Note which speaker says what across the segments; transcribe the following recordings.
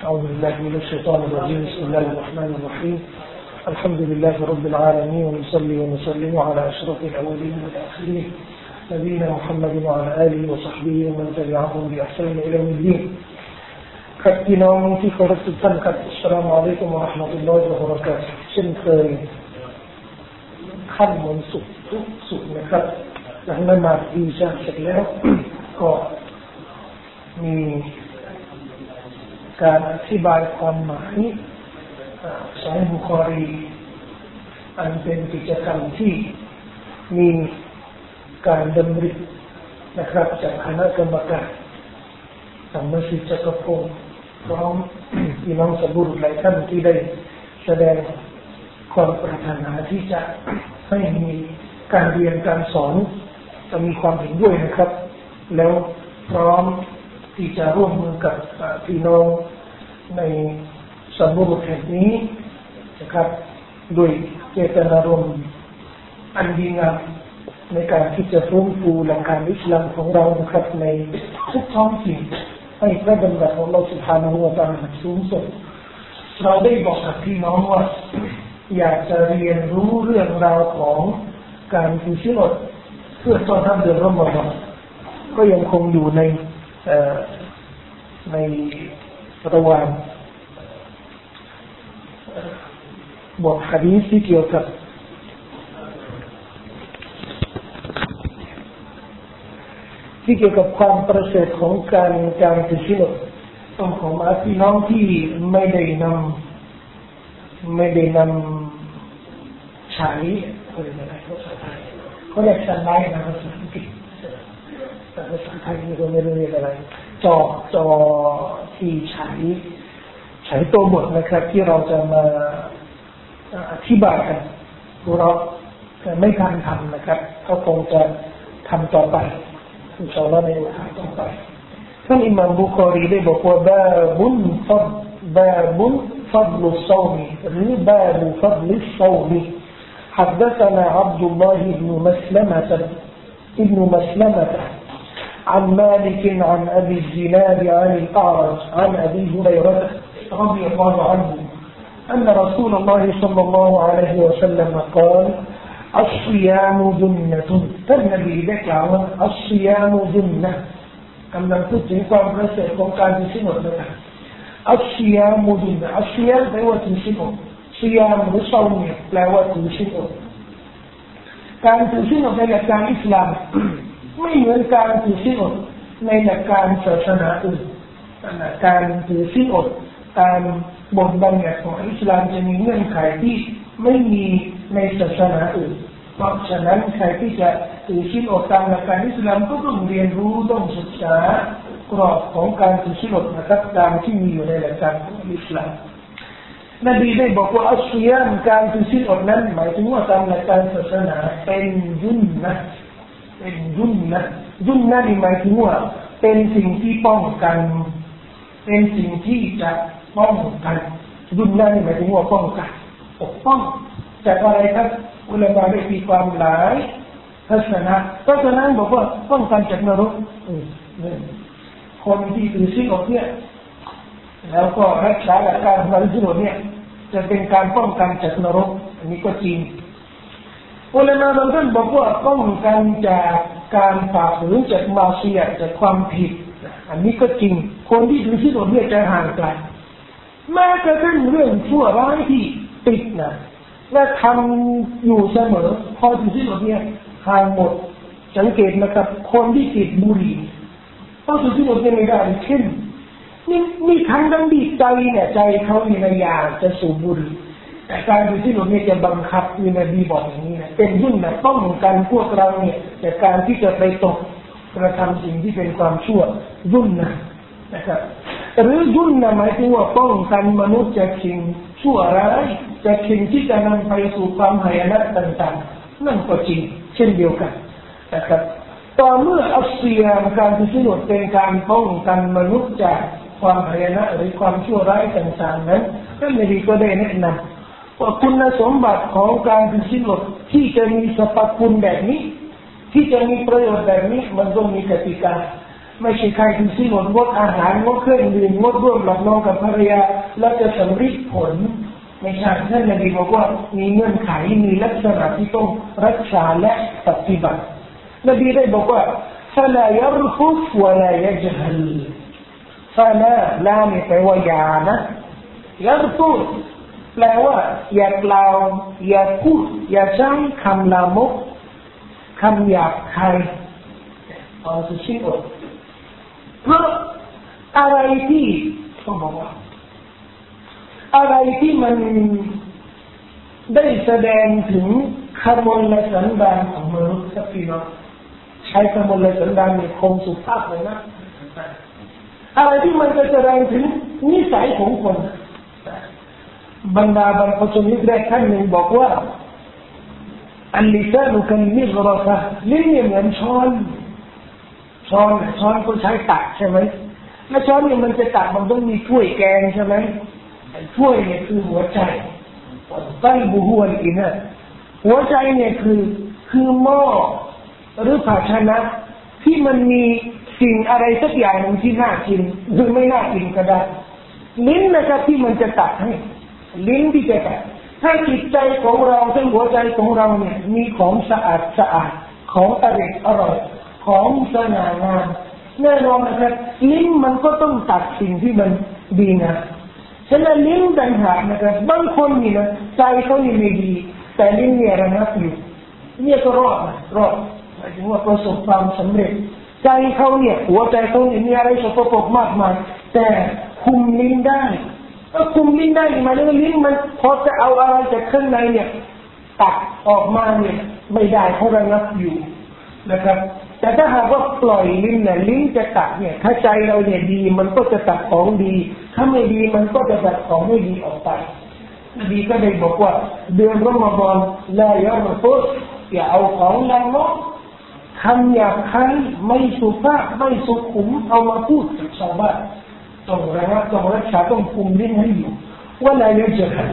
Speaker 1: أعوذ بالله من الشيطان الرجيم بسم الله الرحمن الرحيم الحمد لله رب العالمين ونصلي ونسلم على أشرف الأولين والآخرين نبينا محمد وعلى آله وصحبه ومن تبعهم بإحسان إلى يوم الدين ครับพี่น้องที่เคารพทุกท่านครับอัสสลามุอะลัยกุมวะเราะห์มะตุลลอฮิวะบะเราะกาตุฮ์เช่นเคยค่ำวันศุกร์ทุกศุกร์นะครับหลังละหมาดอิชาเสร็จแล้วก็มีการอธิบายความหมายซอฮีฮ์บุคอรีอันเป็นกิจกรรมที่มีการดำรินะครับจากคณะกรรมการสำนักศิษย์จักรพงศ์พร้อมพี่น้องสบุรุษหลายท่านที่ได้แสดงความปรารถนาที่จะให้มีการเรียนการสอนจะมีความเห็นด้วยนะครับแล้วพร้อมที่จะร่วมมือกับพี่น้องในสมุทรแห่งนี้นะครับด้วยเจตนารมณ์อันดีงามในการที่จะฟื้นฟูหลักการอิสลามของเรานะครับในทุกท้องถิ่นให้พระบัญญัติของเราสุภาพนุวตาสูงสุดเราได้บอกกับพี่น้องว่าอยากจะเรียนรู้เรื่องราวของการถือศีลอดเพื่อต้อนรับเดือนรอมฎอนก็ยังคงอยู่ในระหว่างบทหะดีษที่เกี่ยวกับความประเสริฐของการถือศีลอดต้องขอมาพี่น้องที่ไม่ได้นำฉายเขาเรียกอะไรภาษาไทยเขาเรียกสไลด์นะภาษาอังกฤษแต่ภาษาไทยนี่ก็ไม่รู้เรียกอะไรจอที่ฉายตัวบทนะครับที่เราจะมาอธิบายกันเราไม่ทันทำนะครับเขาคงจะทำต่อไปอินชาอัลลอฮ์ในโอกาสต่อไปท่านอิหม่ามบุคอรีได้บอกว่าบาบุนฟัดลุศอมหรือบาบุฟัดลิศอมحدثنا عبد الله ابن مسلمة عن مالك عن أبي الزناد عن الأعرج عن أبي هريرة رضي الله عنه أن رسول الله صلى الله عليه وسلم قال الصيام جنة فالنبي ذكر الصيام جنةกำลังพูดถึงความประเสริฐของการถือศีลอดนะครับอัศยามุดุนอัศยาแปลว่าถือศีลอดศียามหรือซอมเนี่ยแปลว่าถือศีลอดการถือศีลอดในหลักการอิสลามไม่เหมือนการถือศีลอดในหลักการศาสนาอื่นการถือศีลอดตามบทบัญญัติของอิสลามจะมีเงื่อนไขที่ไม่มีในศาสนาอื่นเพราะฉะนั้นใครที่จะถือศีลอดตามหลักการอิสลามก็ต้องเรียนรู้ต้องศึกษากรอบของการถือศีลอดนะครับตามที่มีอยู่ในหลักการของอิสลามนบีได้บอกว่าอัศยามการถือศีลอดนั้นหมายถึงว่าตามหลักการศาสนาเป็นยุนนะนี่หมายถึงว่าเป็นสิ่งที่ป้องกันเป็นสิ่งที่จะป้องกันยุนนะนี่หมายถึงว่าป้องกันปกป้องจากอะไรครับอุลามะได้ตีความหลายทัศนะเพราะฉะนั้นบอกว่าป้องกันจากนรกคนที่ถือศีลอดเนี่ยแล้วก็รักษาหลักการของการถือศีลอดเนี่ยจะเป็นการป้องกันจากนรกอันนี้ก็จริงอุลามะบางท่านบอกว่าป้องกันจากการฝ่าฝืนจากมาเสียจากความผิดอันนี้ก็จริงคนที่ถือศีลอดเนี่ยจะห่างไกลแม้กระทั่งเรื่องชั่วร้ายที่ติดนะและทำอยู่เสมอพอถือศีลอดเนี่ยห่างหมดสังเกตนะครับคนที่ติดบุหรี่พอถือศีลอดเนี่ยไม่ได้เช่นนี่ทั้งดีใจเนี่ยใจเขาเนี่ยอยากจะสูบบุหรี่แต่การถือศีลอดเนี่ยจะบังคับมีนบีบอกอย่างนี้นะเป็นยุ่นนะป้องกันพวกเราเนี่ยจากการที่จะไปตกกระทำสิ่งที่เป็นความชั่วยุ่นนะครับหรือยุ่นนะหมายถึงว่าป้องกันมนุษย์จากสิ่งชั่วร้ายจากสิ่งที่จะนำไปสู่ความหายนะต่างๆนั่นก็จริงเช่นเดียวกันนะครับต่อเมื่ออัศยามการถือศีลอดเป็นการป้องกันมนุษย์จากความหายนะหรือความชั่วร้ายต่างๆนั้นท่านนบีก็ได้แนะนำว่าคุณสมบัติของการถือศีลอดที่จะมีสรรพคุณแบบนี้ที่จะมีประโยชน์แบบนี้มันต้องมีกติกาไม่ใช่ใครที่สิ้นหมดงดอาหารงดเครื่องดื่มงดร่วมหลับนอนกับภรรยาแล้วจะสำเร็จผลไม่ใช่ท่านนบีบอกว่ามีเงื่อนไขมีลักษณะที่ต้องรักษาและปฏิบัตินบีได้บอกว่า فلا يرفث ولا يجهل فلا ลานี่แปลว่าอย่านะيرفث แปลว่าอย่ากล่าวอย่าพูดอย่าใช้คำลามกคำหยาบคายเอาสิ้นอดเพราะอะไรที่ต้องบอกว่าอะไรที่มันได้แสดงถึงขมลสันดานของมนุษย์สักทีเนาะใช้ขมลสันดานในคงสุภาพเลยนะอะไรที่มันจะแสดงถึงนิสัยของคนบรรดาบรรพชนยุคแรกท่านหนึ่งบอกว่าอัลลิซานุคันมิกรซะลิ้นเนี่ยเหมือนช้อนก็ใช้ตักใช่ไหมและช้อนเนี่ยมันจะตักมันต้องมีถ้วยแกงใช่ไหมถ้วยเนี่ยคือหัวใจตั้งบุหัวอีนะหัวใจเนี่ยคือหม้อหรือภาชนะที่มันมีสิ่งอะไรสักอย่างหนึ่งที่น่ากินหรือไม่น่ากินก็ได้ลิ้นนะครับที่มันจะตักให้ลิ้นที่จะตักถ้าจิตใจของเราทั้งหัวใจของเราเนี่ยมีของสะอาดของอร่อยของสง่างามแน่นอนนะครับลิ้นมันก็ต้องตัดสิ่งที่มันดีนะฉะนั้นลิ้นต่างหากนะครับบางคนนี่นะใจเขานี่ไม่ดีแต่ลิ้นเนี่ยระงับอยู่เนี่ยก็รอดหมายถึงว่าประสบความสำเร็จใจเขาเนี่ยหัวใจเขาเนี่ยมีอะไรสกปรกมากมายแต่คุมลิ้นได้ก็คุมลิ้นได้หมายถึงลิ้นมันพอจะเอาอะไรจากข้างในเนี่ยตักออกมาเนี่ยไม่ได้เขาระงับอยู่นะครับแต่ถ้าหากว่าปล่อยลิ้นเนี่ยลิ้นจะตักเนี่ยถ้าใจเราเนี่ยดีมันก็จะตักของดีถ้าไม่ดีมันก็จะตักของไม่ดีออกไปนบีก็ได้บอกว่าเดือนรอมฎอนลายรฟุสอย่าเอาของลามกคำหยาบคายไม่สุภาพไม่สุขุมเอามาพูดกับชาวบ้านต้องระงับต้องรักษาต้องคุมลิ้นให้อยู่ว่าลายจะหัน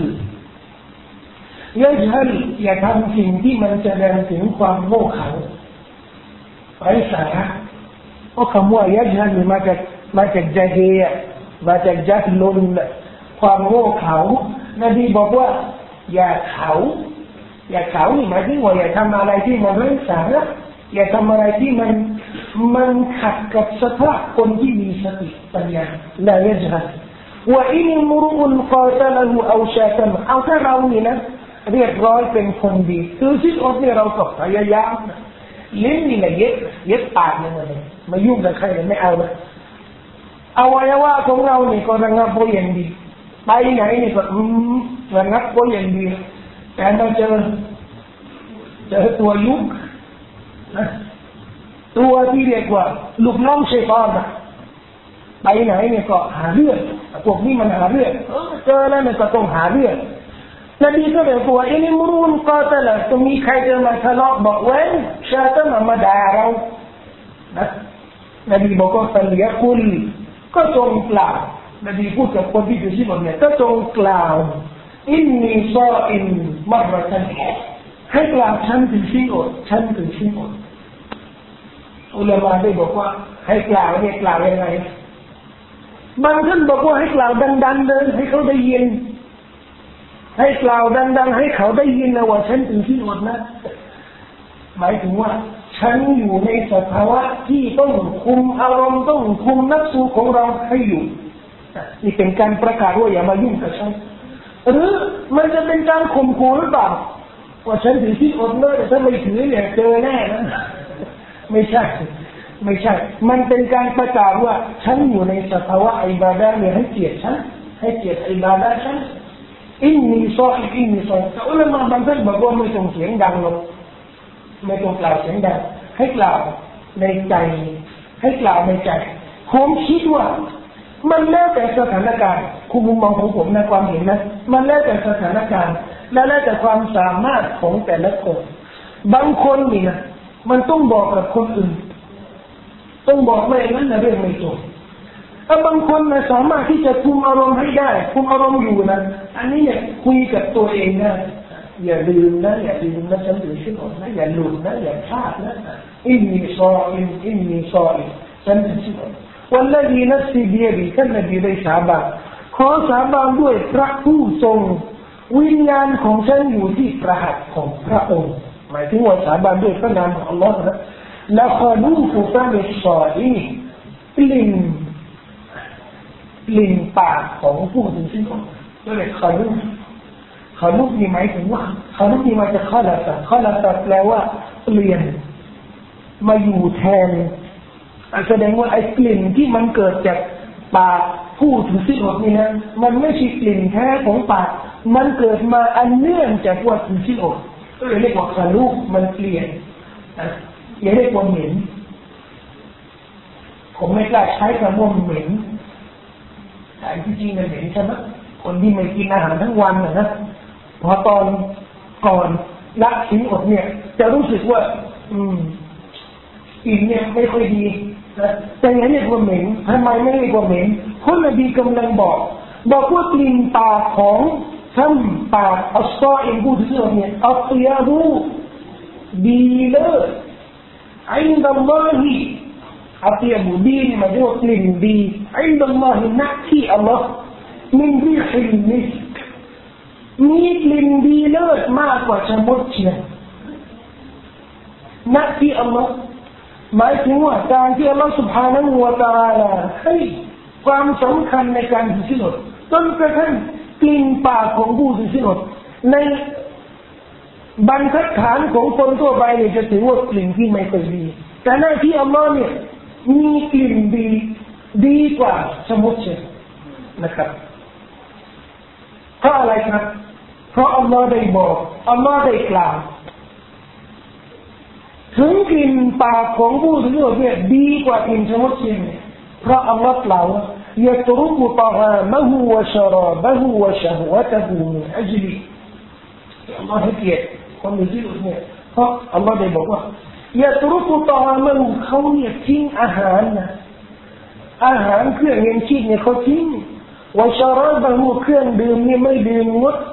Speaker 1: อย่าทำสิ่งที่มันแสดงถึงความโง่เขลาไร้สาระเพราะคำว่ายัจฮันมาจากญะฮียะมาจากญัฮลุนความโง่เขลานบีบอกว่าอย่าเขลานี่หมายถึงว่าอย่าทำอะไรที่มันไร้สาระอย่าทำอะไรที่มันขัดกับสภาพคนที่มีสติปัญญาลายัจฮันว่าอินมุรุนกาตละหูเอาชาตันเอาถ้าเรานี่นะเรียบร้อยเป็นคนดีคือสิ้นอดเนี่ยเราก็พยายามลิ้นนี่นะเย็ดปากเนี่ยมายุ่งกับใครไม่เอานะอวัยวะของเราเนี่ยก็ระงับไว้อย่างดีไปไหนนี่ก็ระงับไว้อย่างดีแต่เราเจอตัวยุกตัวที่เรียกว่าลูกน้องชัยฏอนนะไปไหนเนี่ยก็หาเรื่องพวกนี้มันหาเรื่องเจอแล้วเนี่ยก็ต้องหาเรื่องนบีก็เลยบอกว่าอินมุรุนกาตละจะมีใครจะมาทะเลาะบอกเว้นชาติมาด่าเรานบีบอกว่าฟัลยะกุลก็จงกล่าวนบีพูดกับคนที่อยู่ที่นั่นเนี่ยก็จงกล่าวอินนีซาอินมะรตันให้กล่าวฉันถึงสิ้นอดอุลามะได้บอกว่าให้กล่าวเนี่ยกล่าวยังไงบางท่านบอกว่าให้กล่าวดังๆเลยให้เขาได้ยินให้กล่าวดังๆให้เขาได้ยินนะว่าฉันถึงที่อดนะหมายถึงว่าฉันอยู่ในสภาวะที่ต้องคุมอารมณ์ต้องคุมนัฟซูของเราให้อยู่นี่เป็นการประกาศว่าอย่ามายุ่งกับฉันหรือมันจะเป็นการข่มขู่หรือเปล่าว่าฉันถึงที่อดเลยแต่ถ้าไม่ถือเนี่ยเจอแน่นะไม่ใช่มันเป็นการประกาศว่าฉันอยู่ในสภาวะอิบาดะห์เนี่ยให้เกียรติฉันให้เกียรติอิบาดะห์ฉันอินนีซอแต่อุลามะบางท่านบอกว่าไม่ต้องเสียงดังหรอกไม่ต้องกล่าวเสียงดังให้กล่าวในใจผมคิดว่ามันแล้วแต่สถานการณ์คุณมุมมองของผมในความเห็นนะมันแล้วแต่สถานการณ์และแล้วแต่ความสามารถของแต่ละคนบางคนนี่นะมันต้องบอกกับคนอื่นต้องบอกไม่งั้นนะเรื่องไม่จบถ้าบางคนนะสามารถที่จะคุมอารมณ์ให้ได้คุมอารมณ์อยู่นะอันนี้เนี่ยคุยกับตัวเองได้อย่าลืมนะฉันถือชิ้นอดนะอย่าหลุดนะอย่าพลาดนะอินนีซออินฉันถือศีลอดวันละดีนัสซีเบียดีท่านนบีได้สาบานขอสาบานด้วยพระผู้ทรงวิญญาณของฉันอยู่ที่ประหัตถ์ของพระองค์หมายถึงว่าสาบานด้วยพระนามของอัลลอฮ์นะและขอรู้ผู้ฟังในสอดีกลิ่นปากของผู้ถือศีลอดก็เลยขอรู้นี่หมายถึงว่าขอรู้นี่มาจากข้อละแปลว่าเปลี่ยนมาอยู่แทนแสดงว่าไอ้กลิ่นที่มันเกิดจากปากผู้ถือศีลอดนี่นะมันไม่ใช่กลิ่นแท้ของปากมันเกิดมาอันเนื่องจากว่าถือศีลอดก็เลยเรียกว่าขลุมันเปลี่ยนอย่าเรียกว่าเหม็นผมไม่กล้าใช้คำว่าเหม็นแต่ที่จริงมันเหม็นใช่ไหมคนที่ไม่กินอาหารทั้งวันนะพอตอนก่อนละศีลอดเนี่ยจะรู้สึกว่ากินเนี่ยไม่ค่อยดีนะแต่อย่าเรียกว่าเหม็นทำไมไม่เรียกว่าเหม็นเพราะนบีกำลังบอกว่ากลิ่นปากของท่านปากอัลลอฮ์เองผู้ที่เราเนี่ยอัตยาบูดีเลิศอินดัลลอฮิอัตยาบูดีนี่หมายถึงว่ากลิ่นดีอินดัลลอฮินักที่อัลลอฮ์มินริฮิลมิสก์มีกลิ่นดีเลิศมากกว่าชะมดเชียนนักที่อัลลอฮ์หมายถึงว่าการที่อัลลอฮ์ سبحانه และ تعالى ให้ความสำคัญในการถือศีลอดจนกระทั่งกลิ่นปากของผู้ถือศีลอดในบรรทัดฐานของคนทั่วไปเนี่ยจะถือว่ากลิ่นที่ไม่ค่อยดีแต่หน้าที่อัลลอฮ์เนี่ยมีกลิ่นดีกว่าสมุทรนะครับเพราะอะไรครับเพราะอัลลอฮ์ได้บอกอัลลอฮ์ได้กล่าวถึงกลิ่นปากของผู้ถือศีลอดเนี่ยดีกว่ากลิ่นสมุทรเนี่ยเพราะอัลลอฮ์กล่าวว่าيترك طعامه وشرابه وشهوته من أجل الله هكذاคนถือศีลอดเนี่ยเพราะอัลลอฮ์ได้บอกว่าيترك طعامه เขาเนี่ยทิ้งอาหารนะอาหารเครื่องเลี้ยงชีพเนี่ยเขาทิ้งوشرابه เครื่องดื่มเนี่ยไม่ดื่มงด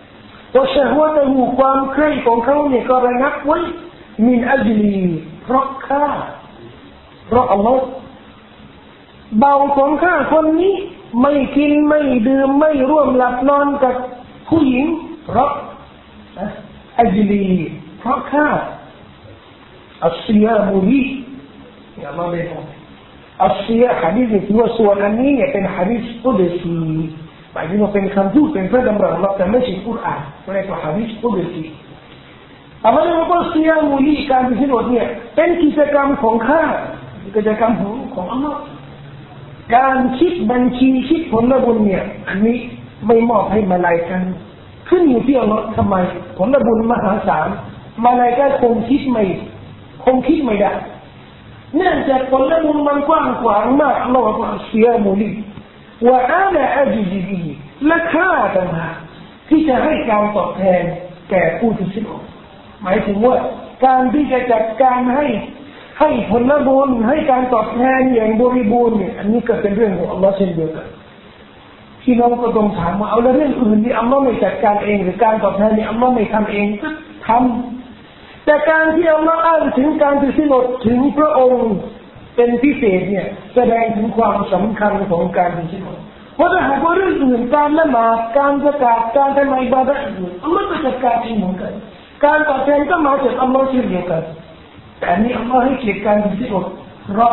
Speaker 1: وشهوته ความใคร่ของเขาเนี่ยก็ระงับไว้มินอัจลีเพราะข้าเพราะอัลลอฮ์เบาของข้าคนนี้ไม่กินไม่ดื่มไม่ร่วมหลับนอนกับผู้หญิงเพราะอัจลีเพราะข้าอัศยามุลีอย่ามาเลยนะอัศยาหะดีษที่ว่าส่วนอันนี้เนี่ยเป็นหะดีษกุดซีหมายถึงว่าเป็นคำพูดเป็นพระดำรัสเราแต่ไม่ใช่กุรอานเรียกว่าหะดีษกุดซีอามาเลยว่าอัศยามุลีการที่เราเนี่ยเป็นกิจกรรมของข้ากิจกรรมของอัลลอฮ์การคิดบัญชีคิดผลบุญเนี่ยอันนี้ไม่มอบให้มาลายกันขึ้นอยู่ที่อัลลอฮ์ทำไมผลบุญมหาศาลมาลายกันคงคิดไม่ได้เนื่องจากผลบุญมันกว้างขวางมากอัลลอฮ์บอกว่าเสียมุลีว่าอาณาอัจจิบีและข้าต่างหากที่จะให้การตอบแทนแก่ผู้ที่ศีลอดหมายถึงว่าการที่จะจัดการให้ผลบุญให้การตอบแทนอย่างบริบูรณ์เนี่ยอันนี้ก็เป็นเรื่องของอัลลอฮ์เช่นเดียวกันพี่น้องก็ต้องถามว่าเอาแล้วเรื่องอื่นที่อัลลอฮ์ไม่จัดการเองหรือการตอบแทนนี่อัลลอฮ์ไม่ทำเองก็ทำแต่การที่อัลลอฮ์อ้างถึงการถือศีลอดถึงพระองค์เป็นพิเศษเนี่ยแสดงถึงความสำคัญของการถือศีลอดเพราะถ้าหากว่าเรื่องอื่นการละหมาดการซะกาตการทำอิบาดะห์อื่นอัลลอฮ์ก็จัดการเองเหมือนกันการตอบแทนก็มาจากอัลลอฮ์เช่นเดียวกันแต่อันนี้อัลลอฮ์ให้เกียรติการถือศีลอดเพราะ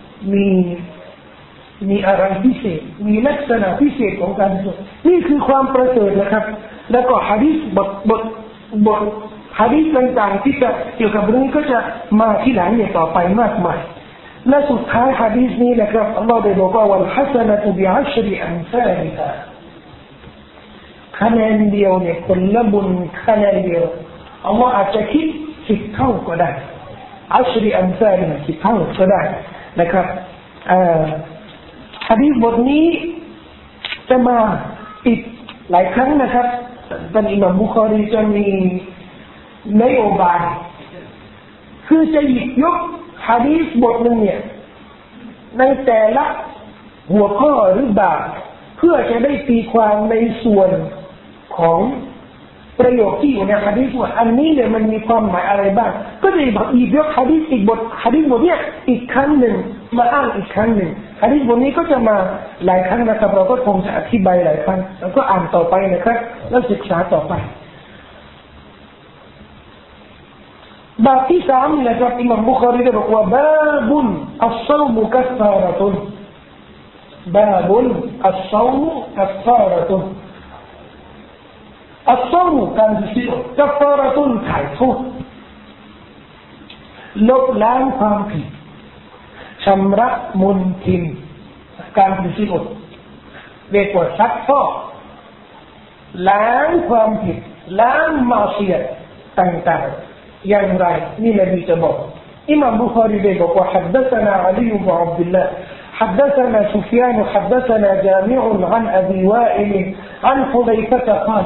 Speaker 1: มีอะไรพิเศษมีลักษณะพิเศษของการถือศีลอดนี่คือความประเสริฐนะครับแล้วก็หะดีษบทหะดีษต่างๆที่จะเกี่ยวกับเรื่องนี้ก็จะมาที่หลังเนี่ยต่อไปมากมายและสุดท้ายหะดีษนี้นะครับอัลลอฮ์ได้บอกว่าวัลฮัสนะตุบิอัชริอัมซาลิฮาคะแนนเดียวเนี่ยคนละบุญคะแนนเดียวอัลลอฮ์อาจจะคิด10 เท่าก็ได้อัชริอัมซาลิฮา10 เท่าก็ได้นะครับหะดีษบทนี้จะมาอีกหลายครั้งนะครับท่านอิหม่ามบุคอรีจะมีนโยบายคือจะหยิบยกหะดีษบทหนึ่งเนี่ยในแต่ละหัวข้อหรือบาปเพื่อจะได้ตีความในส่วนของประโยคที่อยู่ในหะดีษว่าอันนี้เนี่ยมันมีความหมายอะไรบ้างก็จะอีกยกหะดีษอีกบทหะดีษบทเนี้ยอีกครั้งหนึ่งมาอ้างอีกครั้งหนึ่งหะดีษบทนี้ก็จะมาหลายครั้งนะครับเราก็คงจะอธิบายหลายครั้งแล้วก็อ่านต่อไปนะครับแล้วศึกษาต่อไปบาปที่สามนะครับอิหม่ามบุคอรีได้บอกว่าบาบุนอัศซอมุกัฟฟาระตุนบาบุนอัศซอมุกัฟฟาระตุนอัศซอมุการดิสิกัฟฟาระตุนถ่ายโทษลบล้างความผิดชำระมลทินการดิสิเรียกว่าซักฟอกล้างความผิดล้างมาเสียต่างๆอย่างไรนี่นบีจะบอกอิหม่ามบุคอรีได้บอกว่า حدثنا علي بن عبد الله حدثنا سفيان حدثنا جامع عن أبي وائل عن حذيفة قال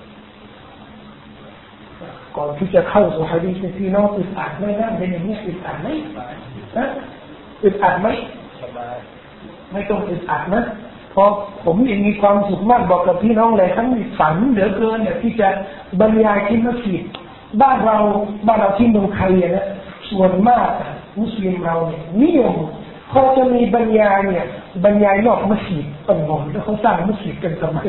Speaker 1: ก่อนที่จะเข้าสู่หะดีษที่น้องอึดอัดไหมนะเป็นอย่างนี้อึดอัดไหมอึดอัดไหมไม่ต้องอึดอัดนะเพราะผมยังมีความสุขมากบอกกับพี่น้องเลยทั้งฝันเหลือเกินเนี่ยที่จะบรรยายที่มัสยิดบ้านเราที่เมืองไทยนะส่วนมากมุสลิมเราเนี่ยนิยมเขาจะมีบรรยายเนี่ยบรรยายนอกมัสยิดต้องงงแล้วเขาสร้างมัสยิดกันทำไม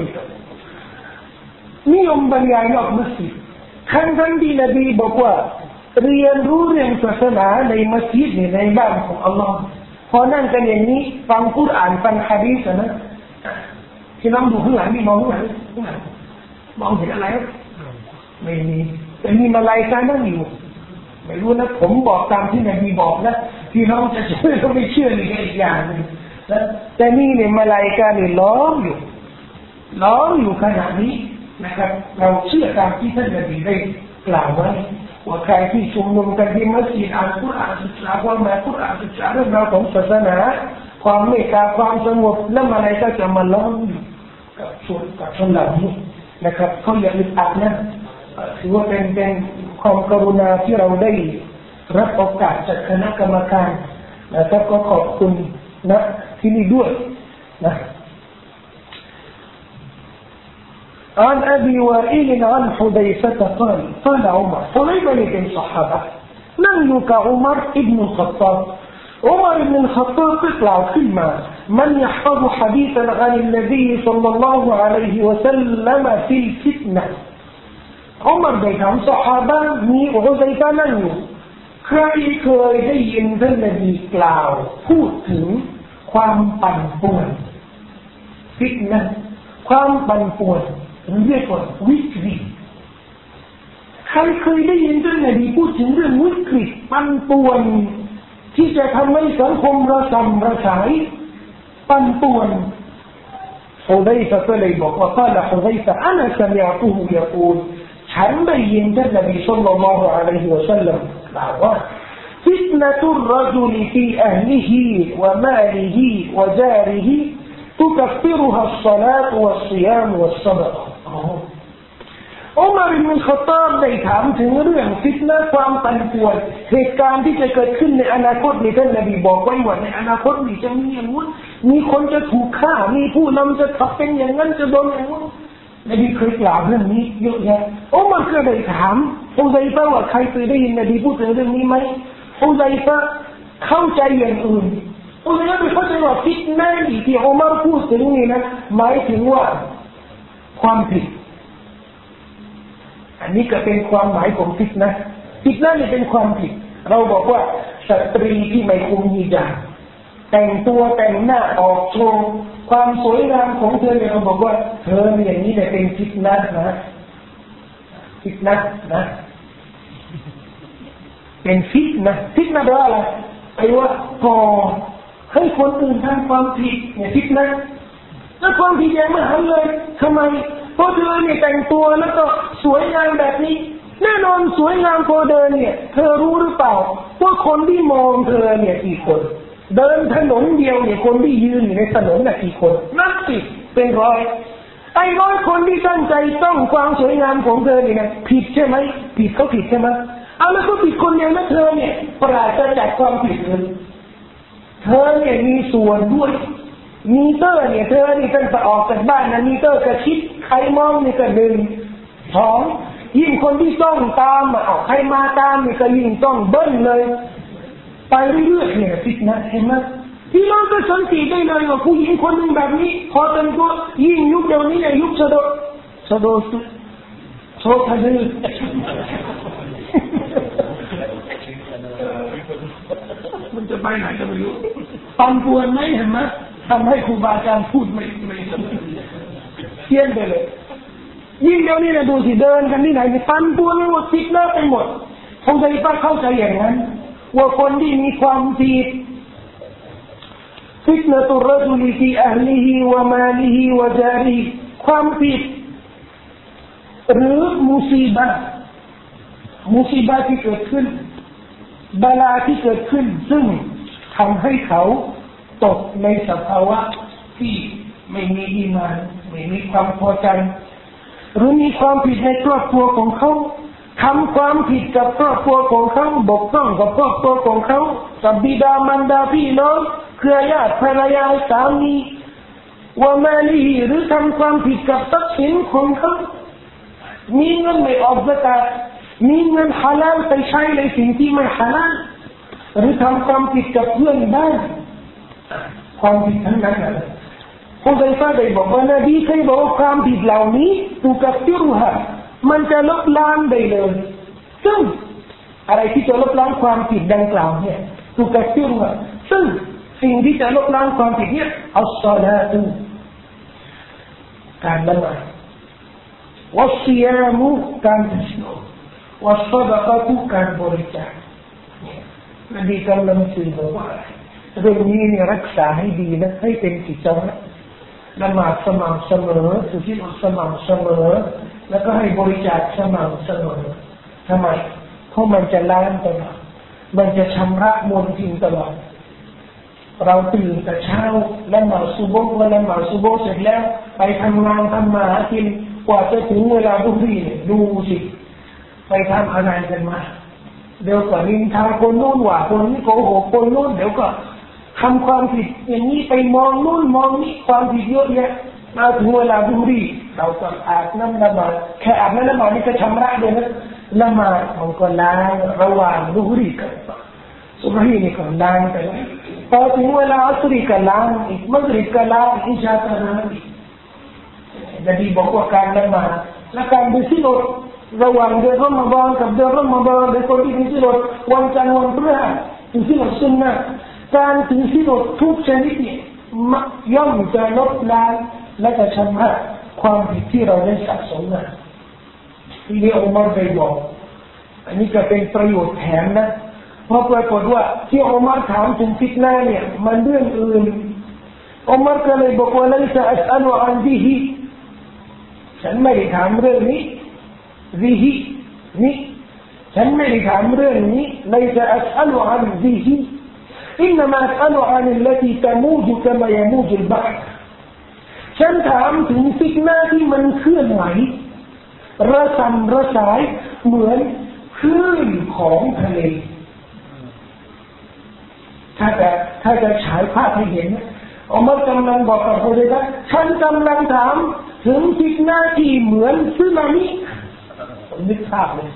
Speaker 1: นิยมบรรยายนอกมัสยิดทั้งที่นบีบอกว่าเรียนรู้เรื่องศาสนาในมัสยิดในบ้านของอัลลอฮ์พอนั่งกันอย่างนี้ฟังกุรอานฟังหะดีษนะที่น้องดูข้างหลังนี่มองข้างหลังมองเห็นอะไรไม่มีแต่มีมาลายการนั่งอยู่ไม่รู้นะผมบอกตามที่นบีบอกนะพี่น้องจะเชื่อก็ไม่เชื่อนี่อีกอย่างนึงนะแต่นี่เนี่ยมาลายการนี่ล้อมอยู่ขณะนี้นะครับเราเชื่อตามที่ท่านนบีได้กล่าวไว้ว่าใครที่ชุมนุมกันที่มัสยิดอ่านกุรอานศึกษาความหมายกุรอานศึกษาเรื่องราวของศาสนาความเมตตาความสงบแล้วอะไรก็จะมาล้อมอยู่กับส่วนกับชนเหล่านี้นะครับเขาอย่าอึดอัดนะถือว่าเป็นความกรุณาที่เราได้รับโอกาสจากคณะกรรมการนะครับก็ขอบคุณนะที่นี่ด้วยนะعن أبي وائل عن حذيفة قال عمر حذيفة بن صحابة من يك عمر ابن الخطاب عمر بن الخطاب يطلع كلمة من يحفظ حديثا عن النبي صلى الله عليه وسلم في الفتنة عمر ได้ถามซอฮาบะห์มีอุซัยฟะนั่งอยู่ใครเคยได้ยินท่านนบีกล่าวพูดถึงความปั่นป่วนฟิตนะห์ความปั่นป่วนเรียกว่าวิกฤตใครเคยได้ยินท่านนบีพูดถึงเรื่องวิกฤตปั่นป่วนที่จะทำให้สังคมระสำระสายปั่นป่วนฮุซัยฟะก็เลยบอกว่าقال حذيفة أنا سمعته يقول ฉันได้ยินท่านนบีศ็อลลัลลอฮุอะลัยฮิวะซัลลัมกล่าวว่าฟิตนะตุรรจุลฟีอะห์ลิฮิวะมาลิฮิวะจาริฮิتكفرها الصلاة والصيام والصدقة อุมัร อิบนุ ค็อฏฏอบได้ถามถึงเรื่องฟิตนะห์ความปั่นป่วนเหตุการณ์ที่จะเกิดขึ้นในอนาคตนี่ท่านนบีบอกไว้ว่าในอนาคตนี่จะมีอย่างนู้นมีคนจะถูกฆ่ามีผู้นำจะทำเป็นอย่างนั้นจะโดนอย่างนู้นนบีเคยกล่าวเรื่องนี้เยอะแยะอุมัรก็ได้ถามอุซัยฟะว่าใครเคยได้ยินนบีพูดถึงเรื่องนี้ไหมอุซัยฟะเข้าใจอย่างอื่นอุซัยฟะไม่เข้าใจว่าฟิตนะห์ที่อุมัรพูดถึงนี่นะหมายถึงว่าความผิดอันนี้ก็เป็นความหมายของฟิตนะห์ฟิตนะห์นี่เป็นความผิดเราบอกว่าสตรีที่ไม่คุมฮิญาบแต่งตัวแต่งหน้าออกโชว์ความสวยงามของเธอเนี่ยเราบอกว่าเธออย่างนี้เนี่ยเป็นฟิตนะห์นะฟิตนะห์นะเป็นฟิตนะห์ฟิตนะห์แปลว่าอะไรแปลว่าก่อให้คนอื่นทำความผิดเนี่ยฟิตนะห์แล้วความผิดอย่างมหันต์เลยทำไมเพราะเธอเนี่ยแต่งตัวแล้วก็สวยงามแบบนี้แน่นอนสวยงามพอเดินเนี่ยเธอรู้หรือเปล่าว่าคนที่มองเธอเนี่ยกี่คนเดินถนนเดียวเนี่ยคนที่ยืนอยู่ในถนนน่ะกี่คนนับสิเป็นร้อยไอ้ร้อยคนที่ตั้งใจต้องความสวยงามของเธอเนี่ยผิดใช่ไหมผิดเขาผิดใช่ไหมเอาแล้วก็ผิดคนเดียวนะเธอเนี่ยปราศจากความผิดเลยเธอเนี่ยมีส่วนด้วยมีเตอร์เนี่ยเธอนี่ตั้งแต่ออกจากบ้านนะมีเตอร์กระชิดใครมองนี่ก็1 2 ยิ่งคนที่จ้องตามเอาใครมาตามนี่ก็ยิ่งจ้องเบิ้ลเลยไปเรื่อยๆเนี่ยฟิตนะเห็นไหมพี่น้องก็สังเกตได้เลยว่าผู้หญิงคนหนึ่งแบบนี้พอเป็นตัวยิ่งยุคเดี๋ยวนี้เนี่ยยุคสะดดโชว์ทะเลมันจะไปไหนก็ไม่รู้ปั่นป่วนไหมเห็นไหมทำให้ครูบาอาจารย์พูดไม่เพี้ยนไปเลยยิ่งเดี๋ยวนี้นะดูสิเดินกันที่ไหนปั่นป่วนไปหมดติดเลิกไปหมดคงจะป้าเข้าใจอย่างนั้นว่าคนที่มีความผิดฟิตนะตุรจุลิฟีอัลลิฮิวะมาลิฮิวะจารีความผิดหรือมุซีบะห์ที่เกิดขึ้นบาลาที่เกิดขึ้นซึ่งทำให้เขาตกในสภาวะที่ไม่มีอีหม่านไม่มีความพอใจหรือมีความผิดในครอบครัวของเขาทำความผิดกับครอบครัวของเขาบกพร่องกับครอบครัวของเขากับบิดามารดาพี่น้องเครือญาติภรรยาสามีว่ามาลีหรือทำความผิดกับทรัพย์สินของเขามีเงินไม่ออกซะกาตมีเงินฮาลาลไปใช้ในสิ่งที่ไม่ฮาลาลหรือทำความผิดกับเพื่อนบ้านความผิดทั้งนั้นนะผู้ใดฟ้าได้บอกว่านบีเคยบอกว่าความผิดเหล่านี้ตุกัฟฟิรุฮะมันจะลบล้างได้เลยซึ่งอะไรที่จะลบล้างความผิดดังกล่าวเนี่ยตุกัฟฟิรุฮะซึ่งสิ่งที่จะลบล้างความผิดเนี่ยอัสศอลาตุการละหมาดวัศซิยามุการถือศีลวัศดะกะตุการบริจาคนบีกำลังสื่อบอกว่าเรื่องนี้เนี่ยรักษาให้ดีนะให้เป็นกิจวัตรละหมาดสม่ำเสมอถือศีลสม่ำเสมอแล้วก็ให้บริจาคสม่ำเสมอทำไมเพราะมันจะล้างตลอดมันจะชำระมลทินตลอดเราตื่นแต่เช้าละหมาดซุบฮ์ละหมาดซุบฮ์เสร็จแล้วไปทำงานทำมาหากินกว่าจะถึงเวลาทุกทีดูสิไปทำอะไรกันมาเดี๋ยวก็นินทาคนนู้นว่าคนนี้โกหกคนนู้นเดี๋ยวก็ทำความผิดอย่างนี้ไปมองนู้นมองนี้ความผิดเยอะแยะมาถึงเวลาทุกทีเราก็อาบน้ำละหมาดแค่อาบน้ำละหมาดนี่ก็ชำระเลยนะละหมาดมันก็ล้างระหว่างทุกทีกันสุบฮีนี่ก็ล้างไปแล้วพอถึงเวลาอัสรีก็ล้างอีกมักริบก็ล้างอิชาก็ล้างอีกนบีบอกว่าการละหมาดและการดูศีลระหว่างเดือนรอมฎอนกับเดือนรอมฎอนโดยคนที่ถือศีลวันจันทร์วันพฤหัสถือศีลสุนนะการถือศีลทุกชนิดเนี่ยย่อมจะลดล้างและจะชำระความผิดที่เราได้สะสมมาที่นี้อุมัรได้บอกอันนี้ก็เป็นประโยชน์แถมนะเพราะปรากฏว่าที่อุมัรถามถึงฟิตนะห์เนี่ยมันเรื่องอื่นอุมัรก็เลยบอกว่าลัยซะอัสอัลอันดิฮิฉันไม่ได้ถามเรื่องนี้ดิฮินี่ฉันไม่ได้ถามเรื่องนี้ลัยซะอัสอัลอันดิฮิإنما أسأل عن التي تموج كما يموج البحر ฉันถามถึงฟิตนะห์ที่มันเคลื่อนไหวระสำระสายเหมือนคลื่นของทะเลถ้าจะฉายภาพให้เห็นอุมัรกำลังบอกกับเขาเลยว่าฉันกำลังถามถึงฟิตนะห์ที่เหมือนสึนามินึกภาพเลย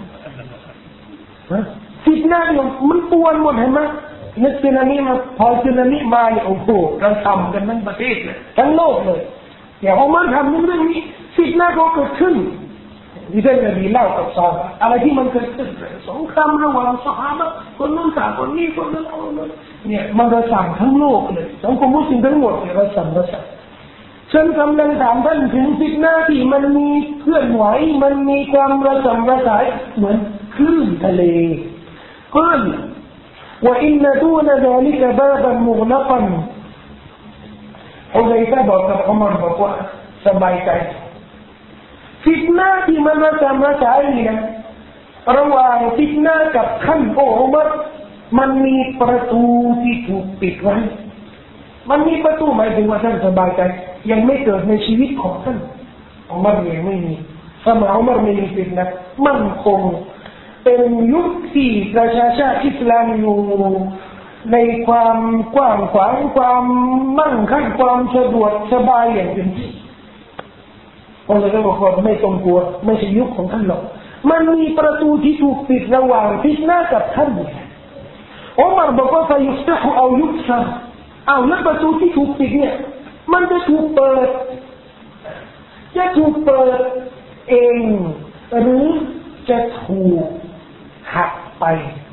Speaker 1: ฟิตนะห์เนี่ยมันปวนหมดเห็นไหมนึกสึนามิมาพอสึนามิมาเนี่ยโอ้โหเราทำกันทั้งประเทศเลยทั้งโลกเลยแต่อุมัรทำเรื่องนี้ฟิตนะห์ก็เกิดขึ้นที่ท่านนบีเล่ากับซอฮาบะห์อะไรที่มันเกิดขึ้นสงครามระหว่างซอฮาบะห์คนนู้นต่างคนนี้คนนั้นคนนั้นเนี่ยมันระส่ำทั้งโลกเลยสังคมมุสลิมทั้งหมดเนี่ยระส่ำฉันกำลังถามท่านถึงฟิตนะห์ที่มันมีเคลื่อนไหวมันมีความระส่ำระสายเหมือนคลื่นทะเลคลื่นوإن دون ذلك بابا مغلقا อุซัยฟะห์บอกกับอุมัรบอกว่าสบายใจฟิตนะห์ที่มันระส่ำระสายนี่นะระหว่างฟิตนะห์กับท่านอุมัรมันมีประตูที่ถูกปิดไว้มันมีประตูหมายถึงว่าท่านสบายใจยังไม่เกิดในชีวิตของท่านอุมัรยังไม่มีสมัยอุมัรไม่มีฟิตนะห์มั่นคงเป็นยุคที่ประชาชาติอิสลามอยู่ในความกว้างขวางความมั่งคั่งความสะดวกสบายอย่างเต็มที่พระองค์บอกว่าไม่ต้องกลัวไม่ใช่ยุคของท่านหรอกมันมีประตูที่ถูกปิดระหว่างฟิตนะห์กับท่านอุมัรบอกว่าฟะยุฟตะฮุเอายุกซะเอาแล้วประตูที่ถูกปิดเนี่ยมันจะถูกเปิดเองหรือจะถูกหักไป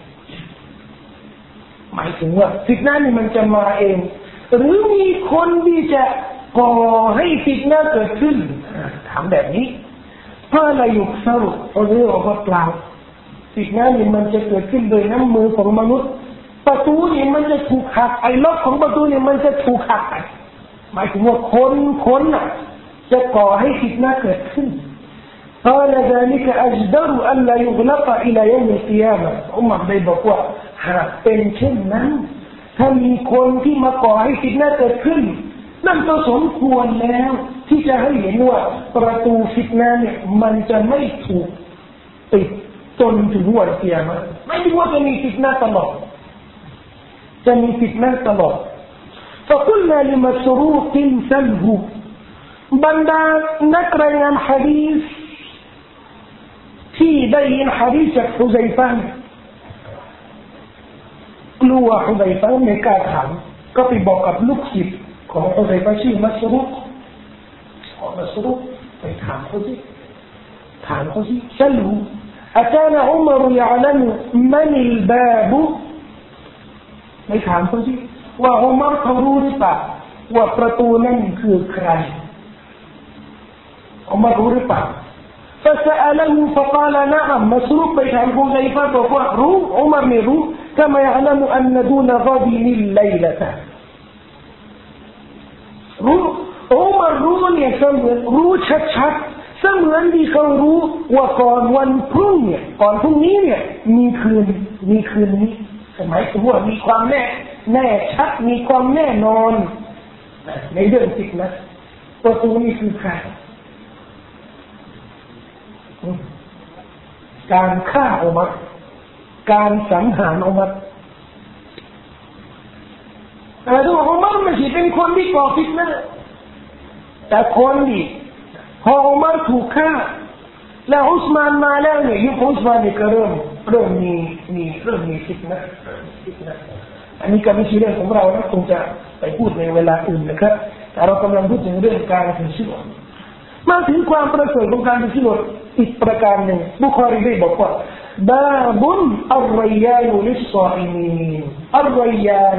Speaker 1: หมายถึงว่าฟิตนะห์นี่มันจะมาเองหรือมีคนที่จะก่อให้ฟิตนะห์เกิดขึ้นถามแบบนี้ถ้าเรายุกสรุปเอาเรื่องออกมาเปล่าฟิตนะห์นี่มันจะเกิดขึ้นโดยน้ำมือของมนุษย์ประตูนี่มันจะถูกหักไอ้ล็อกของประตูนี่มันจะถูกหักไปหมายถึงว่าคนน่ะจะก่อให้ฟิตนะห์เกิดขึ้นقال ذلك أجدر أن لا يغلق إلى يوم القيامة อุมัรได้บอกว่าหากเป็นเช่นนั้นถ้ามีคนที่มาก่อให้ฟิตนะห์เกิดขึ้นนั่นก็สมควรแล้วที่จะให้เห็นว่าประตูฟิตนะห์เนี่ยมันจะไม่ถูกปิดจนถึงวันกิยามะห์ไม่ได้ว่าจะมีฟิตนะห์ตลอดจะมีฟิตนะห์ตลอดفقلنا لمسروق سله บรรดานักรายงานหะดีษที่ได้ยินหะดีษจากฮุซัยฟะห์กลัวฮุซัยฟะห์ไม่กล้าถามก็ไปบอกกับลูกศิษย์ของฮุซัยฟะห์ชื่อมัสรุกไปถามเขาสิสลูأكان عمر يعلم من الباب ไปถามเขาสิว่าอุมัรเขารู้หรือเปล่าว่าประตูนั้นคือใครอุมัรรู้หรือเปล่าفسأله فقال نعم مسروق بيتهم حذيفة وقال رو عمر رو كما يعلم أن دون غد الليلة رو عمر روเนี่ยเสมือนรู้ชัดๆเสมือนที่เขารู้ว่าก่อนวันพรุ่งเนี่ยก่อนพรุ่งนี้เนี่ยมีคืนนี้หมายถึงว่ามีความแน่ชัดมีความแน่นอนในเรื่องฟิตนะห์ประตูนี้คือใครการฆ่าอุมัรการสังหารอุมัรแต่ดูอุมัรไม่ใช่เป็นคนที่ก่อฟิตนะห์แต่คนที่พออุมัรถูกฆ่าแล้วอุสมานมาแล้วเนี่ยยุคอุสมานนี่ก็เริ่มมีฟิตนะห์อันนี้ก็ไม่ใช่เรื่องของเรานะคงจะไปพูดในเวลาอื่นนะครับแต่เรากำลังพูดถึงเรื่องการถือศีลมาถึงความประเสริฐของการถือศีลอีกประการหนึ่งบุคอรีได้บอกว่าบาบุนอัลรัยยานลิศออิมีนอัลรัยยาน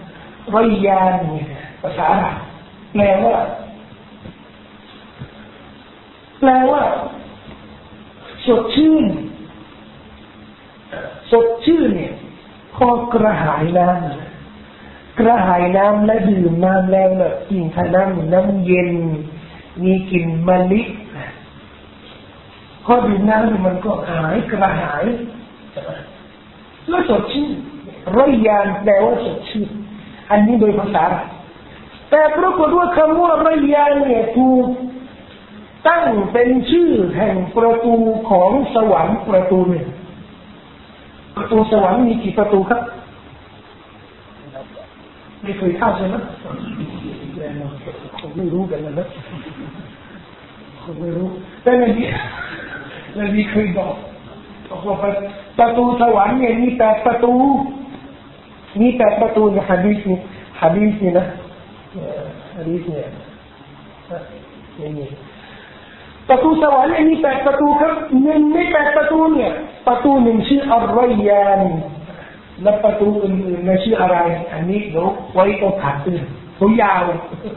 Speaker 1: ภาษาอาหรับแปลว่าสดชื่นเนี่ยพอกระหายน้ำและดื่มน้ำแล้วเนี่ยกินน้ำเย็นมีกลิ่นมะลิพอดื่มน้ำมันก็หายกระหายแล้วสดชื่นรอยยานแปลว่าสดชื่นอันนี้โดยภาษาแต่ปรากฏว่าคำว่ารอยยานเนี่ยถูกตั้งเป็นชื่อแห่งประตูของสวรรค์ประตูหนึ่งประตูสวรรค์มีกี่ประตูครับไม่เคยเข้าใช่ไหมผมไม่รู้กันนะผมไม่รู้แต่ในนี้เคยบอกว่าประตูสวรรค์เนี่ยมี8ประตูในหะดีษนี่นะหะดีษเนี่ยนี่ประตูสวรรค์มี8ประตูครับหนึ่งใน8ประตูเนี่ยประตูหนึ่งชื่ออัลรัยยานและประตูอื่นๆชื่ออะไรอันนี้เดี๋ยวไว้ต้องถามตื่นยาว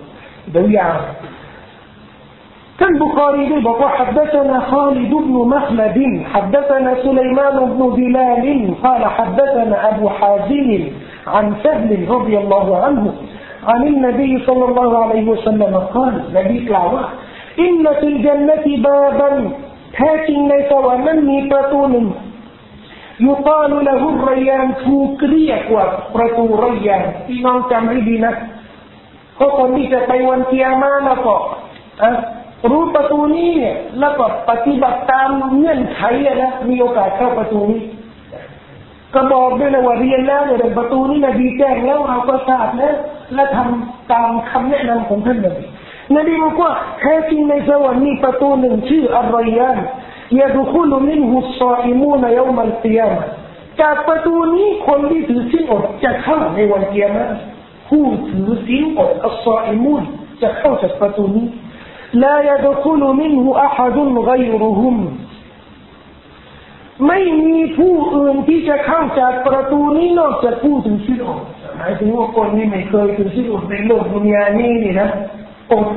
Speaker 1: ท่านบุคอรีได้บอกว่า حدثنا خالد بن مخلد حدثنا سليمان بن بلال قال حدثنا أبو حازم عن سهل رضي الله عنه عن النبي صلى الله عليه وسلم قال نبي قال إن في الجنة بابا تاتي ليس ومن يبطون يقال له الريان توكريك وبرتو ريان في نوع جمعيناเขาคนที่จะไปวันกิยามะห์แล้วก็รู้ประตูนี้เนี่ยแล้วก็ปฏิบัติตามเงื่อนไขนะมีโอกาสเข้าประตูนี้ก็บอกด้วยนะว่าเรียนแล้วเนี่ยประตูนี้นบีแจ้งแล้วเราก็ทราบแล้วและทำตามคำแนะนำของท่านนบีบอกว่าแท้จริงในสวรรค์มีประตูหนึ่งชื่ออัลรัยยาน يدخل منه الصائمون يوم القيامة จากประตูนี้คนที่ถือศีลอดจะเข้าในวันกิยามะห์ผู้ถือศีลอดอัศศออิมูนจะเข้าจากประตูนี้ لا يدخل منه أحد غيرهم ไม่มีผู้อื่นที่จะเข้าจากประตูนี้นอกจากผู้ถือศีลอดหมายถึงว่าคนนี้ไม่เคยถือศีลอดในโลกดุนยานี้นี่นะอด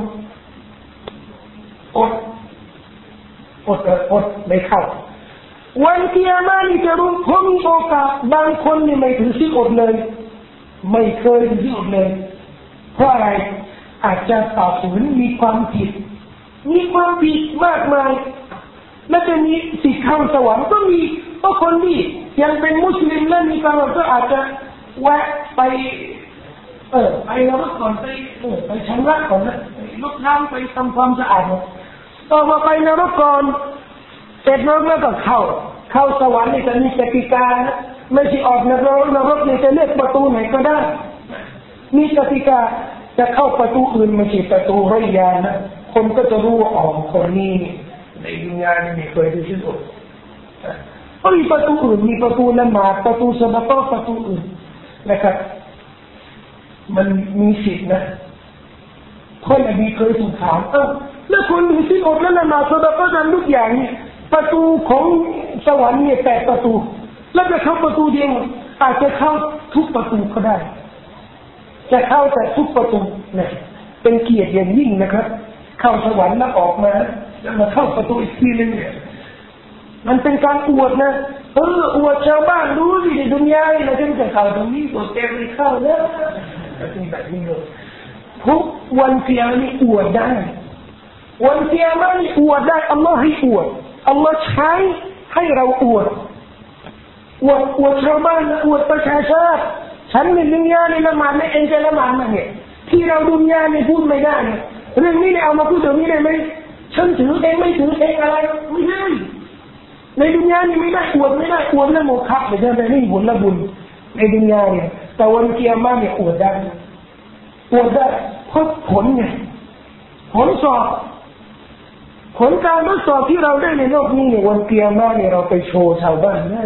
Speaker 1: ไม่เข้าวันกิยามะห์นี่จะรู้เพราะมีโอกาสบางคนนี่ไม่ถือศีลอดเลยไม่เคยถือศีลอดเลยเพราะอะไรอาจจะต่อฝืนมีความผิดมากมายและจะมีสิทธิ์เข้าสวรรค์ก็มีเพราะคนที่ยังเป็นมุสลิมและมีความก็อาจจะแวะไปแล้วก่อนไปชำระก่อนนะลดน้ำไปทำความสะอาดต่อมาไปนรกก่อนเสร็จแล้วก็เข้าสวรรค์นี่จะมีกติกานะไม่ใช่ออกนรกนี่จะเลือกประตูไหนก็ได้มีกติกาจะเข้าประตูอื่นไม่ใช่ประตูไรยานนะคนก็จะรู้ว่าคนนี้ในดุนยานี่ไม่เคยได้ที่สุดก็มีประตูอื่นมีประตูละหมาดประตูซะดะกอฮ์ประตูอื่นนะครับมันมีสิทธินะคนอดีตเคยถูกถามแล้วคนมีสิทธิ์อดแล้วละหมาดซะดะกอฮ์ทำทุกอย่างเนี่ยประตูของสวรรค์เนี่ย8ประตูแล้วจะเข้าประตูเดียวอาจจะเข้าทุกประตูก็ได้จะเข้าแต่ทุกประตูเนี่ยเป็นเกียรติอย่างยิ่งนะครับเข้าสวรรค์แล้วออกมาแล้วมาเข้าประตูอีกทีนึงเนี่ยมันเป็นการอวดนะอวดชาวบ้านรู้สิในดุนยาเราจะเข้าตรงนี้ตัวแกไม่เข้าแล้วเป็นแบบนี้เลยทุกวันกิยามะห์นี่อวดได้วันกิยามะห์นี่อวดได้อัลลอฮ์ให้อวดอัลลอฮ์ใช้ให้เราอวดชาวบ้านอวดประชาชนฉันในดุนยาในละหมาดในเองจะละหมาดมาเนี่ยที่เราดุนยาในพูดไม่ได้เนี่ยเรื่องนี้เนี่ยเอามาพูดตรงนี้ได้ไหมฉันถือเองไม่ถือเองอะไรไม่ได้ในดุนยานี่ไม่ได้อวดแล้วโมฆะไม่ใช่ไม่ผลละบุญในดุนยาเนี่ยแต่วันกิยามะห์เนี่ยอวดได้เพราะผลไงผลสอบผลการทดสอบที่เราได้ในโลกนี้เนี่ยวันกิยามะห์เนี่ยเราไปโชว์ชาวบ้านได้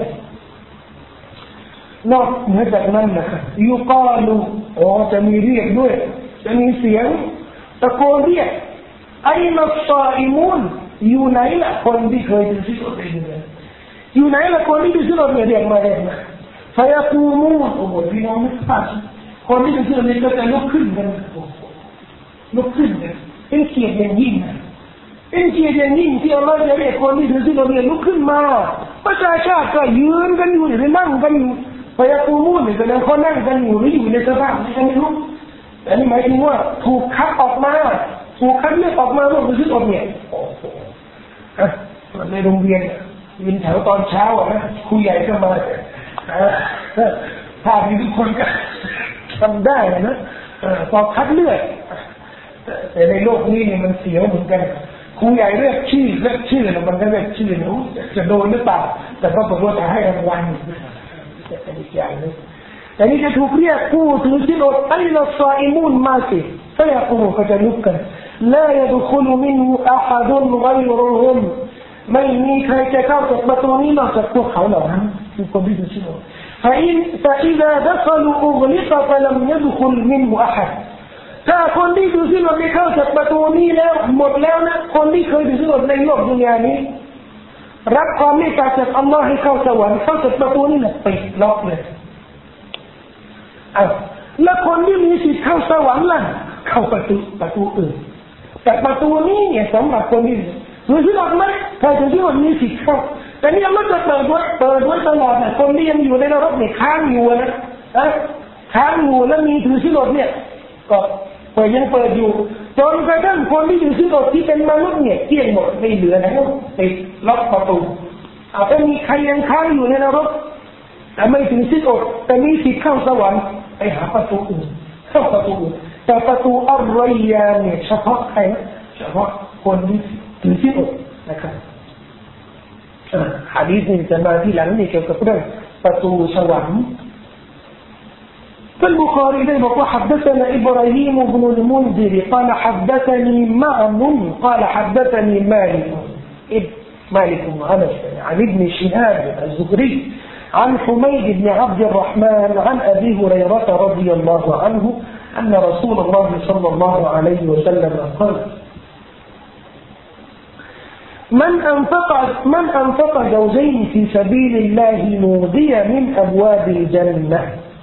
Speaker 1: นอกเหนือจากนั้นนะครับยุกาลูจะมีเรียกด้วยจะมีเสียงตะโกนเรียกไอ้นักซออิมูนอยู่ไหนล่ะคนที่เคยถือศีลอดเนี่ยอยู่ไหนล่ะคนที่ถือศีลอดเนี่ยเรียกมาฟะยะกูมูนพี่น้องไม่ทราบคนที่ถือศีลอดเนี่ยก็จะลุกขึ้นกันเป็นเกียรติอย่างยิ่งเป็นเกียรติอย่างยิ่งที่อัลลอฮฺจะเรียกคนที่ถือศีลอดเนี่ยลุกขึ้นมาประชาชนก็ยืนกันอยู่หรือนั่งกันอยู่พยากูมูนเนี่ยแสดงเขานั่งกันอยู่หรืออยู่ในสภาพที่ไม่รู้แต่นี่หมายถึงว่าถูกคัดออกมาถูกคัดเลือกออกมาว่าถือศีลอดเนี่ยในโรงเรียนยืนแถวตอนเช้านะครูใหญ่ก็มาภาพนี้ทุกคนก็ทำได้นะพอคัดเลือกแต่ในโลกนี้เนี่ยมันเสียวเหมือนกันครูใหญ่เลือกชื่อแล้วมันก็เลือกชื่อนะจะโดนหรือเปล่าแต่ก็บอกว่าจะให้รางวัลจะเป็นอีกอย่างนึงแต่นี่จะถูกเรียกผู้ถือศีลอดไอ้นักซออิมูนมาสิฟะยะกูมูก็จะลุกกันลายะดุคุลมินฮุอะฮัดุนฆอยรุฮุมไม่มีใครจะเข้าจากประตูนี้นอกจากพวกเขาเหล่านั้นคือคนที่ถือศีลอดفإذا دخلوا أغلق فلم يدخل منه أحد ถ้าคนที่ถือศีลอดไม่เข้าจากประตูนี้แล้วหมดแล้วนะคนที่เคยถือศีลอดในโลกดุนยานี้รับความเมตตาจากอัลลอฮ์ให้เข้าสวรรค์เข้าจากประตูนี้แหละปิดล็อกเลยแล้วคนที่มีสิทธิ์เข้าสวรรค์ล่ะเข้าประตูอื่นแต่ประตูนี้เนี่ยสำหรับคนที่ถือศีลอดไหมใครถือศีลอดมีสิทธิ์เข้าแต่นี่ยังไม่จะเปิดไว้ตลอดนะคนที่ยังอยู่ในนรกเนี่ยค้างอยู่นะค้างอยู่แล้วมีถือศีลอดเนี่ยก็ยังเปิดอยู่จนกระทั่งคนที่ถือศีลอดที่เป็นมนุษย์เนี่ยเกลี้ยงหมดไม่เหลือแล้วติดล็อกประตูถ้ามีใครยังค้างอยู่ในนรกแต่ไม่ถือศีลอดแต่มีสิทธิ์เข้าสวรรค์ไปหาประตูอื่นเข้าประตูอื่นแต่ประตูอัลรอยาเนี่ยเฉพาะใครเฉพาะคนที่ถือศีลอดนะครับหะดีษนี้จะมาที่หลังนี่เกี่ยวกับเรื่องประตูสวรรค์فالبخاري ذلك حدثنا إبراهيم بن المنذر قال حدثني معن قال حدثني مالك مالك بن أنس عن ابن شهاب الزهري عن حميد بن عبد الرحمن عن أبي هريرة رضي الله عنه أن رسول الله صلى الله عليه وسلم قال من أنفق زوجين في سبيل الله نودي من أبواب الجنة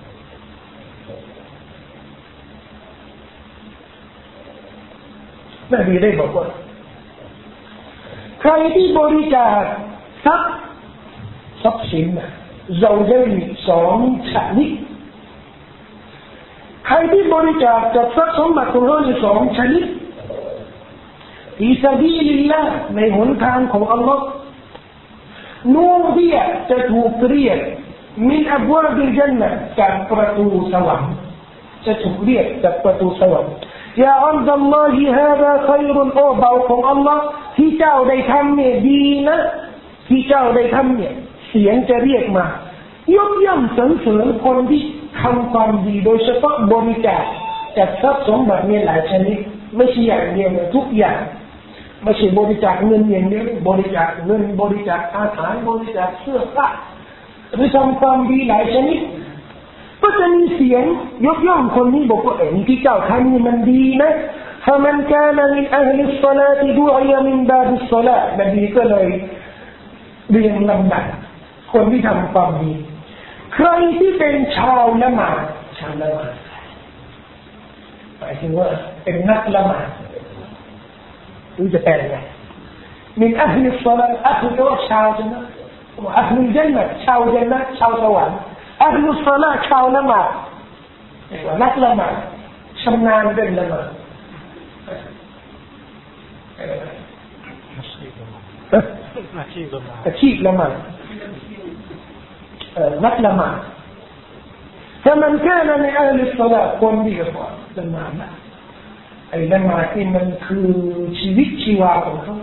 Speaker 1: นบีได้บอกว่าใครที่บริจาคทรัพย์สินเราได้สองชนิดใครที่บริจาคจากทรัพย์สมบัติของเราสองชนิดฟีซาบีลิลลาห์ในหนทางของอัลลอฮ์นูดียะจะถูกเรียกมินอับวาบิลญันนะห์จากประตูสวรรค์จะถูกเรียกจากประตูสวรรค์ยาอัลลอฮิฮาซาขัยรุนโอเบาของอัลลอฮ์ที่เจ้าได้ทำเนี่ยดีนะที่เจ้าได้ทำเนี่ยเสียงจะเรียกมายกย่องสรรเสริญคนที่ทำความดีโดยเฉพาะบริจาคจากทรัพย์สมบัติเนี่ยหลายชนิดไม่ใช่อย่างเดียวทุกอย่างไม่ใช่บริจาคเงินอย่างเดียวบริจาคเงินบริจาคอาหารบริจาคเสื้อผ้าหรือทำความดีหลายชนิดก็จะมีเสียงยกย่องคนนี้บอกว่าที่เจ้าทำนี่มันดีนะفمن كان من أهل الصلاة دعي من باب الصلاة นบีก็เลยเรียงลำดับคนที่ทำความดีใครที่เป็นชาวละหมาดหมายถึงว่าเป็นนักละหมาดรู้จะแปลยังไงมินอัลลิศศอลาตอัลลิก็ชาวจันนะอัลลิจันนะชาวจันนะชาวสวรรค์อัลลิศศอลาตชาวละหมาดนักละหมาดชำนาญเรื่องละหมาดอาชีพละหมาดนักละหมาดถ้ามันแค่ในอัลลิศศอลาตคนดีกว่าละหมาดไอ้ละหมาดที่มันคือชีวิตชีวาของเขา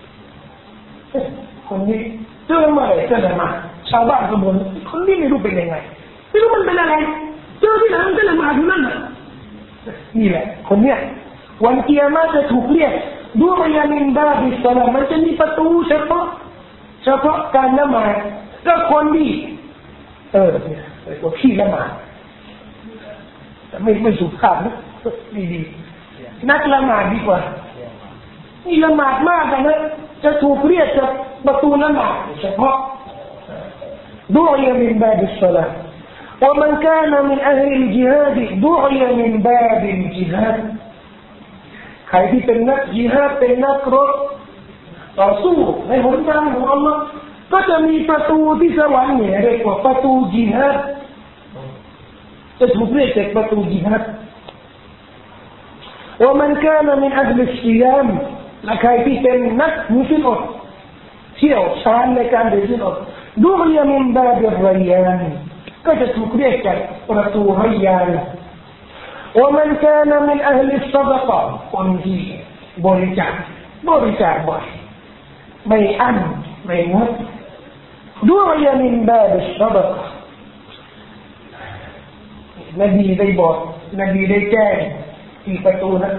Speaker 1: คนนี้เจอมาเลยก็ละหมาดชาวบ้านก็บ่นคนนี้ไม่รู้เป็นยังไงไม่รู้มันเป็นอะไรเจอที่ไหนมันก็ละหมาดอยู่นั่นน่ะนี่แหละคนเนี้ยวันกิยามะห์จะถูกเรียกดูมายามินบาบิศอลามันจะมีประตูเฉพาะการละหมาดก็คนดีเนี่ยพวกขี้ละหมาดแต่ไม่สุภาพนะดีนักละหมาดดีกว่านี่ละหมาดมากนะจะถูกเรียกจากประตูละหมาดเฉพาะدعي من باب الصلاة ومن كان من أهل الجهاد دعي من باب الجهاد ใครที่เป็นนักญิฮาดเป็นนักรบต่อสู้ในหนทางของอัลลอฮ์ก็จะมีประตูที่สวรรค์เนี่ยเรียกว่าประตูญิฮาดจะถูกเรียกจากประตูญิฮาดومن كان من أهل الصيام และใครที่เป็นนักมุสลิมเที่ยวชาญในการเดินสินอดดุยมินบาบิรยานก็จะถูกเรียกจากประตูรยานومن كان من أهل الصدقة คนที่บริจาคบ่อยไม่อั้นไม่งดดุยมินบาบิศอดะกะนบีได้บอกนบีได้แจ้งกี่ประตูนะ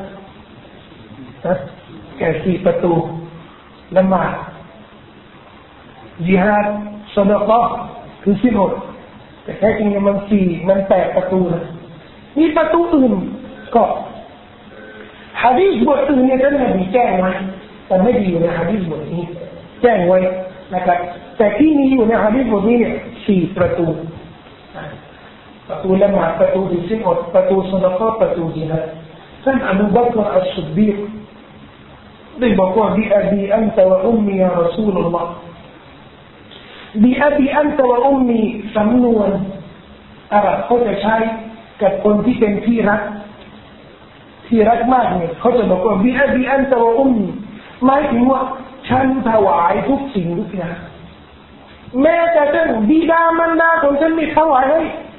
Speaker 1: แก่4ประตูละหมาดญิฮาดซะดะกะห์คือ16แต่แท้จริงมัน8ประตูนะมีประตูอื่นก็หะดีษบทอื่นเนี่ยท่านนบีแจ้งไว้แต่ไม่ดีอยู่ในหะดีษบทนี้แจ้งไว้นะครับแต่ที่มีอยู่ในหะดีษบทนี้เนี่ย4ประตูประตูละหมาดประตู16ประตูซะดะกะห์ประตูญิฮาดท่านอบูบักรอัสซิดดีกได้บอกว่าบิอะบีอันตะวะอุมมียารอซูลุลลอฮ์บิอะบีอันตะวะอุมมีสำนวนอาหรับเขาจะใช้กับคนที่เป็นที่รักมากเนี่ยเขาจะบอกว่าบิอะบีอันตะวะอุมมีหมายถึงว่าฉันถวายทุกสิ่งทุกอย่างแม้แต่เรื่องบิดามารดาของฉันไม่ถวายให้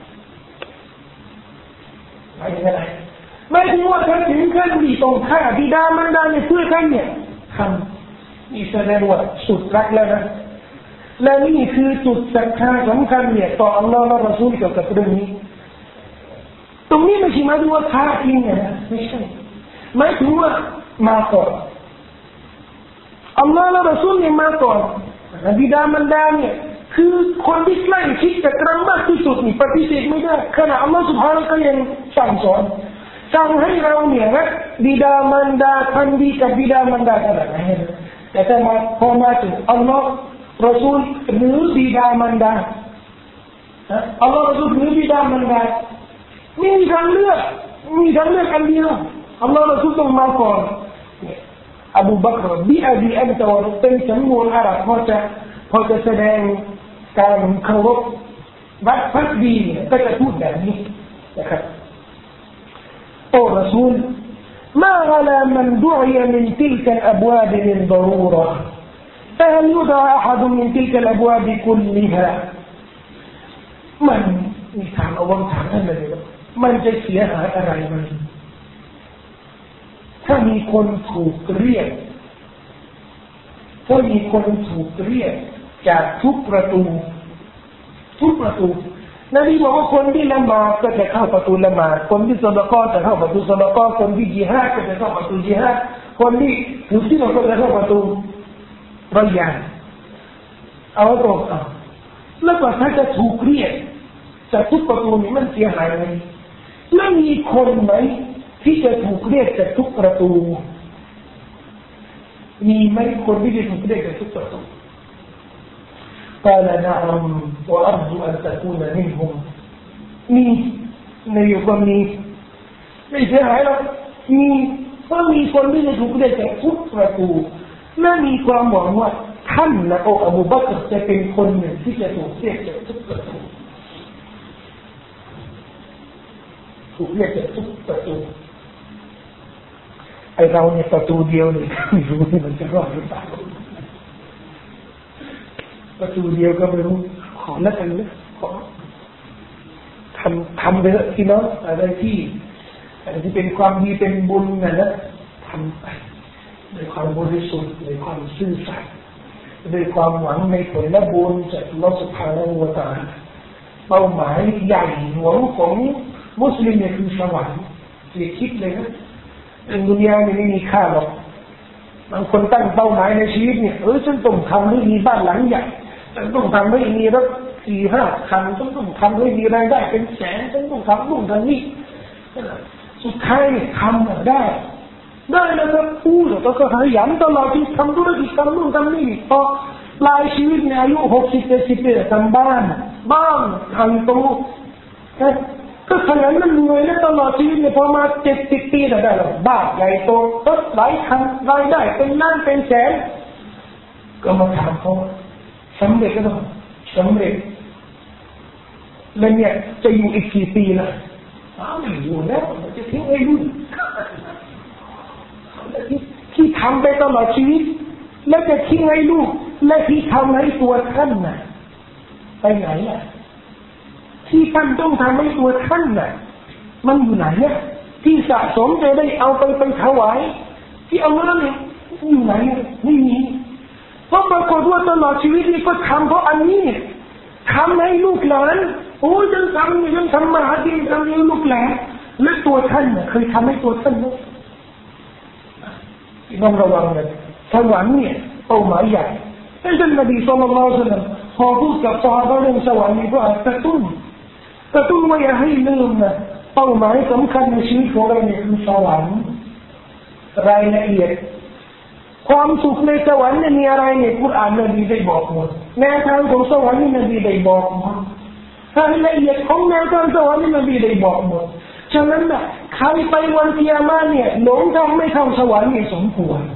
Speaker 1: ไม่ใช่อะไรไม่ถึงว่าฉันถึงขั้นที่ต้องฆ่าบิดามารดาเนี่ยเพื่อท่านเนี่ยทำนี่แสดงว่าสุดรักแล้วนะและนี่คือจุดศรัทธาสำคัญเนี่ยต่ออัลลอฮ์และรอซูลเกี่ยวกับเรื่องนี้ตรงนี้ไม่ใช่หมายถึงว่าฆ่าทิ้งนะไม่ใช่หมายถึงว่ามาก่อนอัลลอฮ์และรอซูลเนี่ยมาก่อนบิดามารดาเนี่ยคือคนที่ใกล้ชิดกับเรามากที่สุดนี่ปฏิเสธไม่ได้ขณะอัลลอฮ์ سبحانه ก็ยังสั่งสอนสั่งให้เราเนี่ยนะบิดามารดาทำดีกับบิดามารดาขนาดไหนแต่ถ้ามาพอมาถึงอัลลอฮ์รอซูลหรือบิดามารดาอัลลอฮ์รอซูลหรือบิดามารดามีทางเลือกอันเดียวอัลลอฮ์รอซูลต้องมาก่อนอบูบักรบิอาบีอันตะวรเป็นสำนวนอาหรับพอจะแสดงการเคารพวัดพักดีก็จะพูดแบบนี้นะครับโอ้รอซูลما على من دعي من تلك الأبواب من ضرورة فهل يدعى أحد من تلك الأبواب كلها มันมีถามเอาวังถามนั่นเลยมันจะเสียหายอะไรไหมถ้ามีคนถูกเรียกจากทุกประตูนบีบอกว่าคนที่ละหมาดก็จะเข้าประตูละหมาดคนที่ซอดาเกาะจะเข้าประตูซอดาเกาะคนที่ญิฮาดก็จะเข้าประตูญิฮาดคนที่ถือศีลก็จะเข้าประตูรอยานเอาตรงแล้วก็ถ้าจะถูกเรียกจากทุกประตูนี้มันเสียหายไหมแล้วมีคนไหมที่จะถูกเรียกจากทุกประตูมีไหมคนที่จะถูกเรียกจากทุกประตูقال نعم وأرجو أن تكون منهم มีในยุคนี้ไม่เสียหายหรอกมีเพราะมีคนที่จะถูกเรียกจากทุกประตูและมีความหวังว่าท่านนะโออบูบักรจะเป็นคนหนึ่งที่จะถูกเรียกจากทุกประตูไอเราเนี่ยประตูเดียวเลยไม่รู้ที่มันจะรอดหรือเปล่าประตูเดียวก็ไม่รู้ขอแล้วกันนะขอทำไปเถอะพี่น้องอะไรที่เป็นความดีเป็นบุญนะทำไปด้วยความบริสุทธิ์ด้วยความซื่อสัตย์ด้วยความหวังในผลบุญจากอัลเลาะห์ซุบฮานะฮูวะตะอาลาเป้าหมายใหญ่หลวงของมุสลิมเนี่ยคือสวรรค์อย่าคิดเลยนะดุนยาเนี่ยไม่มีค่าหรอกบางคนตั้งเป้าหมายในชีวิตเนี่ยฉันต้องทำให้มีบ้านหลังใหญ่ฉันต้องทำให้มีรถ 4-5 คันฉันต้องทำให้มีรายได้เป็นแสนฉันต้องทำนู่นทำนี่สุดท้ายทำได้แล้วก็พูดแล้วก็ขยันตลอดที่ทำธุรกิจทำนู่นทำนี่พอปลายชีวิตเนี่ยอายุ60-70 ปีทำบ้านทำตู้ก็ขยันมันเหนื่อยแล้วตลอดชีวิตเนี่ยพอมา70 ปีได้แล้วบ้านใหญ่โตรถหลายคันรายได้เป็นล้านเป็นแสนก็มาถามเขาสำเร็จก็ต้องสำเร็จแล้วเนี่ยจะอยู่อีกกี่ปีล่ะไม่อยู่แล้วจะทิ้งไว้รุ่นที่ทำไปตลอดชีวิตแล้วจะทิ้งให้ลูกและที่ทำให้ตัวท่านน่ะไปไหนอ่ะที่ท่านต้องทำให้ตัวท่านน่ะมันอยู่ไหนเนี่ยที่สะสมจะได้เอาไปถวายที่เอาเงินเนี่ยอยู่ไหนไม่มีเพราะปรากฏว่าตลอดชีวิตนี่ก็ทำเพราะอันนี้ทำให้ลูกหลานฉันทำมาหากินทำให้ลูกหลานและตัวท่านเนี่ยเคยทำให้ตัวท่านไหมต้องระวังเลยสวรรค์เนี่ยเป้าหมายใหญ่ท่านนบีศ็อลลัลลอฮุอะลัยฮิวะซัลลัมพอพูดกับซอฮาบะห์เรื่องสวรรค์นี่ก็กระตุ้นว่าอย่าให้ลืมนะเป้าหมายสำคัญในชีวิตของเราเนี่ยคือสวรรค์รายละเอียดความสุขในสวรรค์เนี่ยมีอะไรเนี่ยกุรอานนบีได้บอกหมดแนวทางของสวรรค์นี่นบีได้บอกหมดรายละเอียดของแนวทางสวรรค์นี่นบีได้บอกหมดฉะนั้นน่ะใครไปวันกิยามะห์เนี่ยหลงทางไม่เข้าสวรรค์นี่สมควร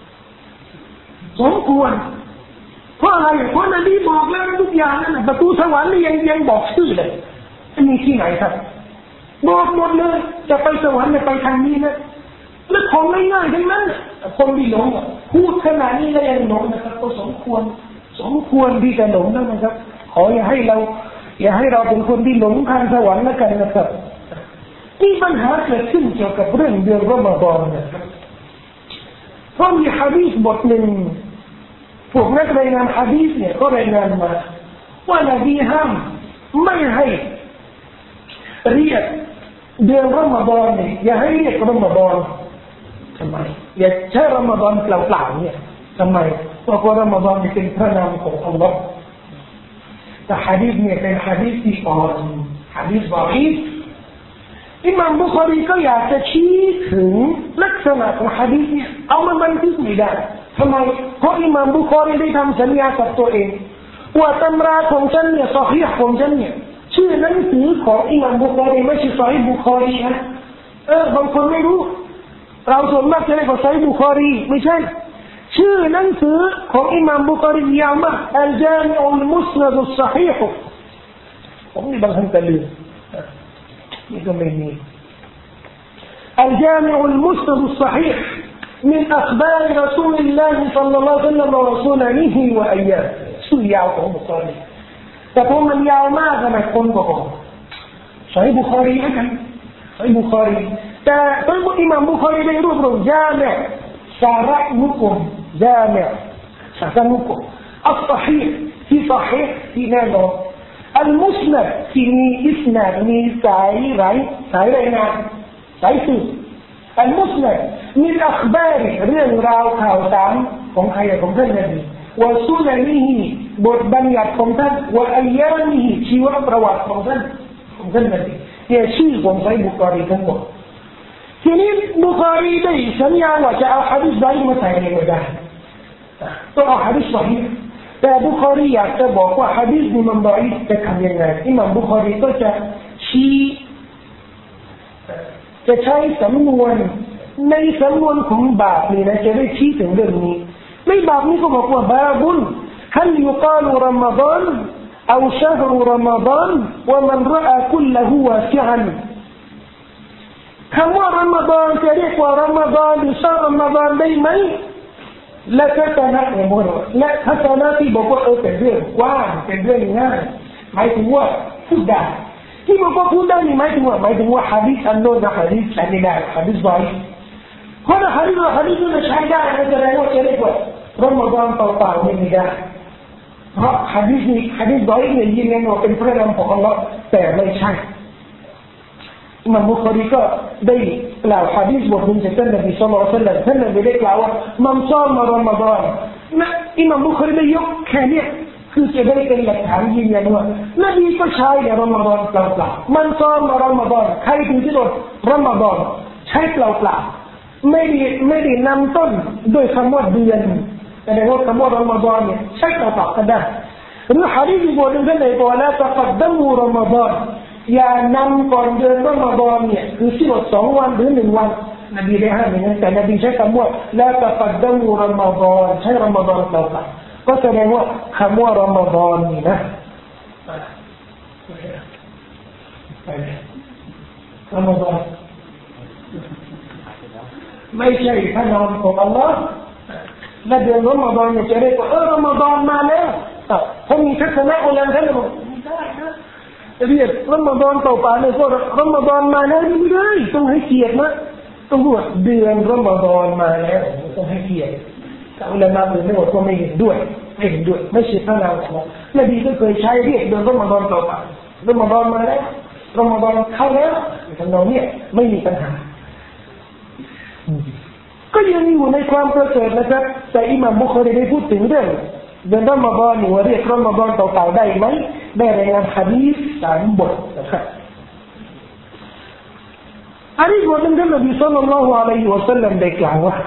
Speaker 1: เพราะอะไรเพราะนบีบอกแล้วทุกอย่างนั่นประตูสวรรค์นี่ยังบอกชื่อเลยมีที่ไหนครับบอกหมดเลยจะไปสวรรค์เนี่ยไปทางนี้นะแล้วของง่ายๆทั้งนั้นคนที่หลงพูดขนาดนี้แล้วยังหลงนะครับก็สมควรที่จะหลงนะครับขออย่าให้เราเป็นคนที่หลงทางสวรรค์แล้วกันนะครับมีปัญหาเกิดขึ้นเกี่ยวกับเรื่องเดือนรอมฎอนนะครับเพราะมีหะดีษบทหนึ่งพวกนักรายงานหะดีษเนี่ยก็รายงานมาว่านบีห้ามไม่ให้เรียกเดือนรอมฎอนเนี่ยอย่าให้เรียกรอมฎอนทำไมอย่าใช้รอมฎอนเปล่าๆเนี่ยทำไมเพราะรอมฎอนเป็นพระนามของอัลลอฮ์แต่หะดีษเนี่ยเป็นหะดีษที่อ่อนหะดีษดออีฟอิหม่ามบุคอรีก็อยากจะชี้ถึงลักษณะของหะดีษเนี่ยเอามาบันทึกไม่ได้ทำไมเพราะอิหม่ามบุคอรีได้ทำสัญญากับตัวเองว่าตำราของฉันเนี่ยซอฮีฮ์ของฉันเนี่ยชื่อหนังสือของอิหม่ามบุคอรีไม่ใช่ซอฮีฮ์บุคอรีนะบางคนไม่รู้เราส่วนมากจะเรียกว่าซอฮีฮ์บุคอรีไม่ใช่ชื่อหนังสือของอิหม่ามบุคอรียาวมากอัลจามิอุลมุสนัดุศอฮีฮ์ผมนี่บางครั้งก็ลืมนี่ก็ไม่มีالجامع المسند الصحيح من أخبار رسول الله صلى الله عليه وسلم وسننه وأيامه ชื่อยาวของบุคอรีแต่พอมันยาวมากนะคนบอกซอฮีฮ์บุคอรีเหมือนกันซอฮีฮ์บุคอรีแต่ตัวอิหม่ามบุคอรีได้รวบรวมญาเมะสาระนุกรมญาเมะสาระนุกรมอัลศอฮีฮ์ที่ศอฮีฮ์ที่แน่นอนอัลมุสนัดที่มีอิสนาดมีสายรายงานสายสืบอัลมุสนัดมีอัคบาร์เรื่องราวข่าวสารของใครของท่านนบีวะซุนันิฮิบทบัญญัติของท่านวะอัยยามิฮิชีวประวัติของท่านนบีเนี่ยชื่อของซอฮีฮ์บุคอรีทั้งหมดทีนี้บุคอรีได้สัญญาว่าจะเอาหะดีษใดมาใส่ในไม่ได้ต้องเอาหะดีษซอฮีฮ์แต่บุคอรีอยากจะบอกว่าหะดีษนี้มันดออีฟจะทำยังไงอิหม่ามบุคอรีก็จะชี้จะใช้สำนวนในสำนวนของบาปนี่นะจะได้ชี้ถึงเรื่องนี้ในบาปนี้ก็บอกว่าบาบุนฮัลยุกาลุรอมฎอนأو شهر رمضان ومن رأى كله واسعا คำว่ารอมฎอนจะเรียกว่ารอมฎอนหรือชาร์รอมฎอนได้ไหมและทัศนะเนี่ยบอกว่าและทัศนะที่บอกว่าเป็นเรื่องกว้างเป็นเรื่องง่ายหมายถึงว่าพูดได้ที่บอกว่าพูดได้นี่หมายถึงว่าหะดีษอันโน้นนะหะดีษใช้ไม่ได้หะดีษดออีฟเพราะหะดีษนี่ใช้ได้นะแสดงว่าจะเรียกว่ารอมฎอนเปล่าๆไม่ได้เพราะหะดีษดออีฟเนี่ยยืนยันว่าเป็นพระนามของอัลลอฮ์แต่ไม่ใช่อิหม่ามบุคอรีก็ได้กล่าวหะดีษบทหนึ่งจากท่านนบีศ็อลลัลลอฮุอะลัยฮิวะซัลลัมท่านนบีได้กล่าวว่ามันซอมรอมฎอนนะอิหม่ามบุคอรีได้ยกแค่นี้คือจะได้เป็นหลักฐานยืนยันว่านบีก็ใช้ในรอมฎอนเปล่าๆมันซอมรอมฎอนใครถึงที่สุดรอมฎอนใช้เปล่าๆไม่ได้นำต้นด้วยคำว่าเดือนแต่ในว่าคำว่ารอมฎอนเนี่ยใช้เปล่าๆก็ได้หรือหะดีษบทหนึ่งท่านนบีบอกว่าตะกัดดัมูรอมฎอนอย่านำก่อนเดือนรอมฎอนเนี่ยคือที่ว่า2 วันหรือ1 วันนบีได้ห้ามอย่างนั้นแต่นบีใช้คำว่าละตะกัดดัมูรอมฎอนใช้รอมฎอนเปล่าๆก็แสดงว่าคำว่ารอมฎอนนี่นะรอมฎอนไม่ใช่พระนามของอัลลอฮ์และเดือนรอมฎอนเนี่ยจะเรียกว่ารอมฎอนมาแล้วถ้ามีทัศนะอุลามะท่านบอกไม่ได้นะเรียกรอมฎอนเปล่าๆเลยก็รอมฎอนมาแล้วไม่ได้ต้องให้เกียรตินะต้องพูดเดือนรอมฎอนมาแล้วต้องให้เกียรติแต่อุลามะอื่นไม่บอกว่าไม่เห็นด้วยไม่ใช่พระนามของนบีก็เคยใช้เรียกเดือนรอมฎอนเปล่าๆรอมฎอนมาแล้วรอมฎอนเข้าแล้วทำนองนี้ไม่มีปัญหาก็ยังอยู่ในความประเสริฐนะครับแต่อิหม่ามบุคอรีได้พูดถึงเรื่องเดือนรอมฎอนหรือว่าเรียกรอมฎอนเก่าๆได้ไหมได้รายงานหะดีษ3 บทนะครับหะดีษบทนึงท่านนบีศ็อลลัลลอฮุอะลัยฮิวะซัลลัมได้กล่าวว่า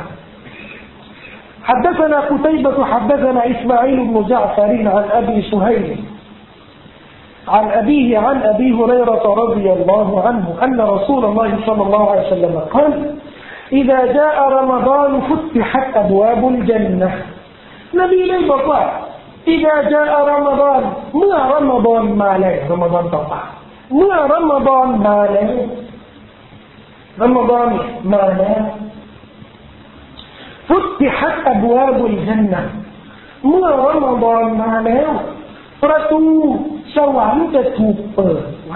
Speaker 1: حدثنا قتيبة حدثنا إسماعيل بن جعفر عن أبي سهيل عن أبيه عن أبي هريرة رضي الله عنه أن رسول الله صلى الله عليه وسلم قال إذا جاء رمضان فتحت أبواب الجنة نبي لي بقى إذا جاء رمضان ما رمضان ما له رمضان طبعا ما رمضان ما له رمضان ما له فتحت أبواب الجنة เมื่อรอมฎอนมาแล้วประตูสวรรค์จะถูกเปิดไว้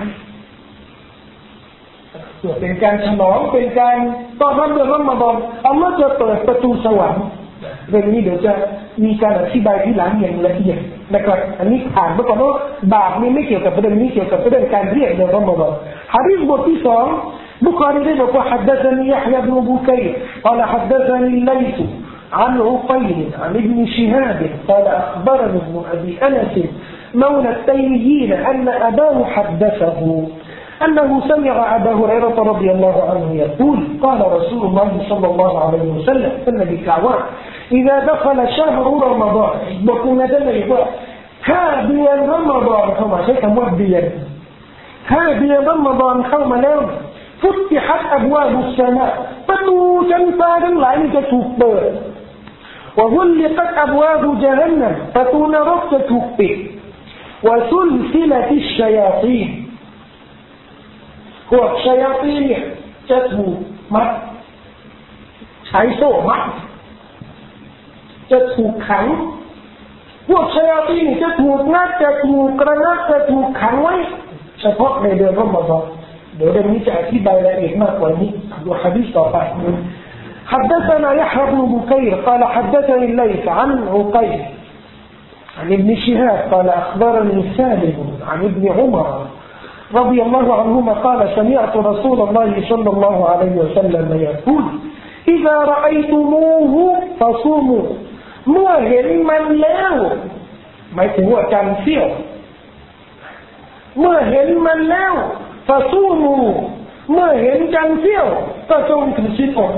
Speaker 1: เป็นการฉลองเป็นการต้อนรับเดือนรอมฎอนอัลเลาะห์จะเปิดประตูสวรรค์เรื่องนี้เดี๋ยวจะมีการอธิบายที่หลังอย่างละเอียดนะครับอันนี้ผ่านไปก่อนว่าบาปนี้ไม่เกี่ยวกับเรื่องนี้เกี่ยวกับเรื่องการเรียกเดือนรอมฎอนหะดีษบทที่2 بخاري ذلك حدثني يحيى بن بكير قال حدثني الليث عن عقيل عن ابن شهاب قال أخبرني ابن أبي أنس مولى التيميين أن أباه حدثه أنه سمع أبا هريرة رضي الله عنه يقول قال رسول الله صلى الله عليه وسلم النبي كعوان إذا دخل شهر رمضان بقول لنا يقول هذا رمضان كما شيء موديا هذا رمضان كما لهم فتحت أبواب السماء ประตูชั้นฟ้าทั้งหลายจะถูกเปิด وغلقت أبواب جهنم ประตูนรกจะถูกปิด وسلسلت الشياطين พวกชัยาตีนเนี่ยจะถูกมัดใช้โซ่มัดจะถูกขังพวกชัยาตีนจะถูกงัดจะถูกกระงับจะถูกขังไว้เฉพาะในเดือนรอมฎอนเดี๋ยวเรื่องนี้จะอธิบายรายละเอียดมากกว่านี้ดูหะดีษต่อไป حدثنا يحيى بن بكير قال حدثني الليث عن عقيل عن ابن شهاب قال أخبرني سالم عن ابن عمر رضي الله عنهما قال سمعت رسول الله صلى الله عليه وسلم يقول إذا رأيتموه فصوموا เมื่อเห็นมันแล้วหมายถึงว่าจันทร์เสี้ยวเมื่อเห็นมันแล้วฟาซูมูเมื่อเห็นจันทร์เสี้ยวก็จงถือศีลอด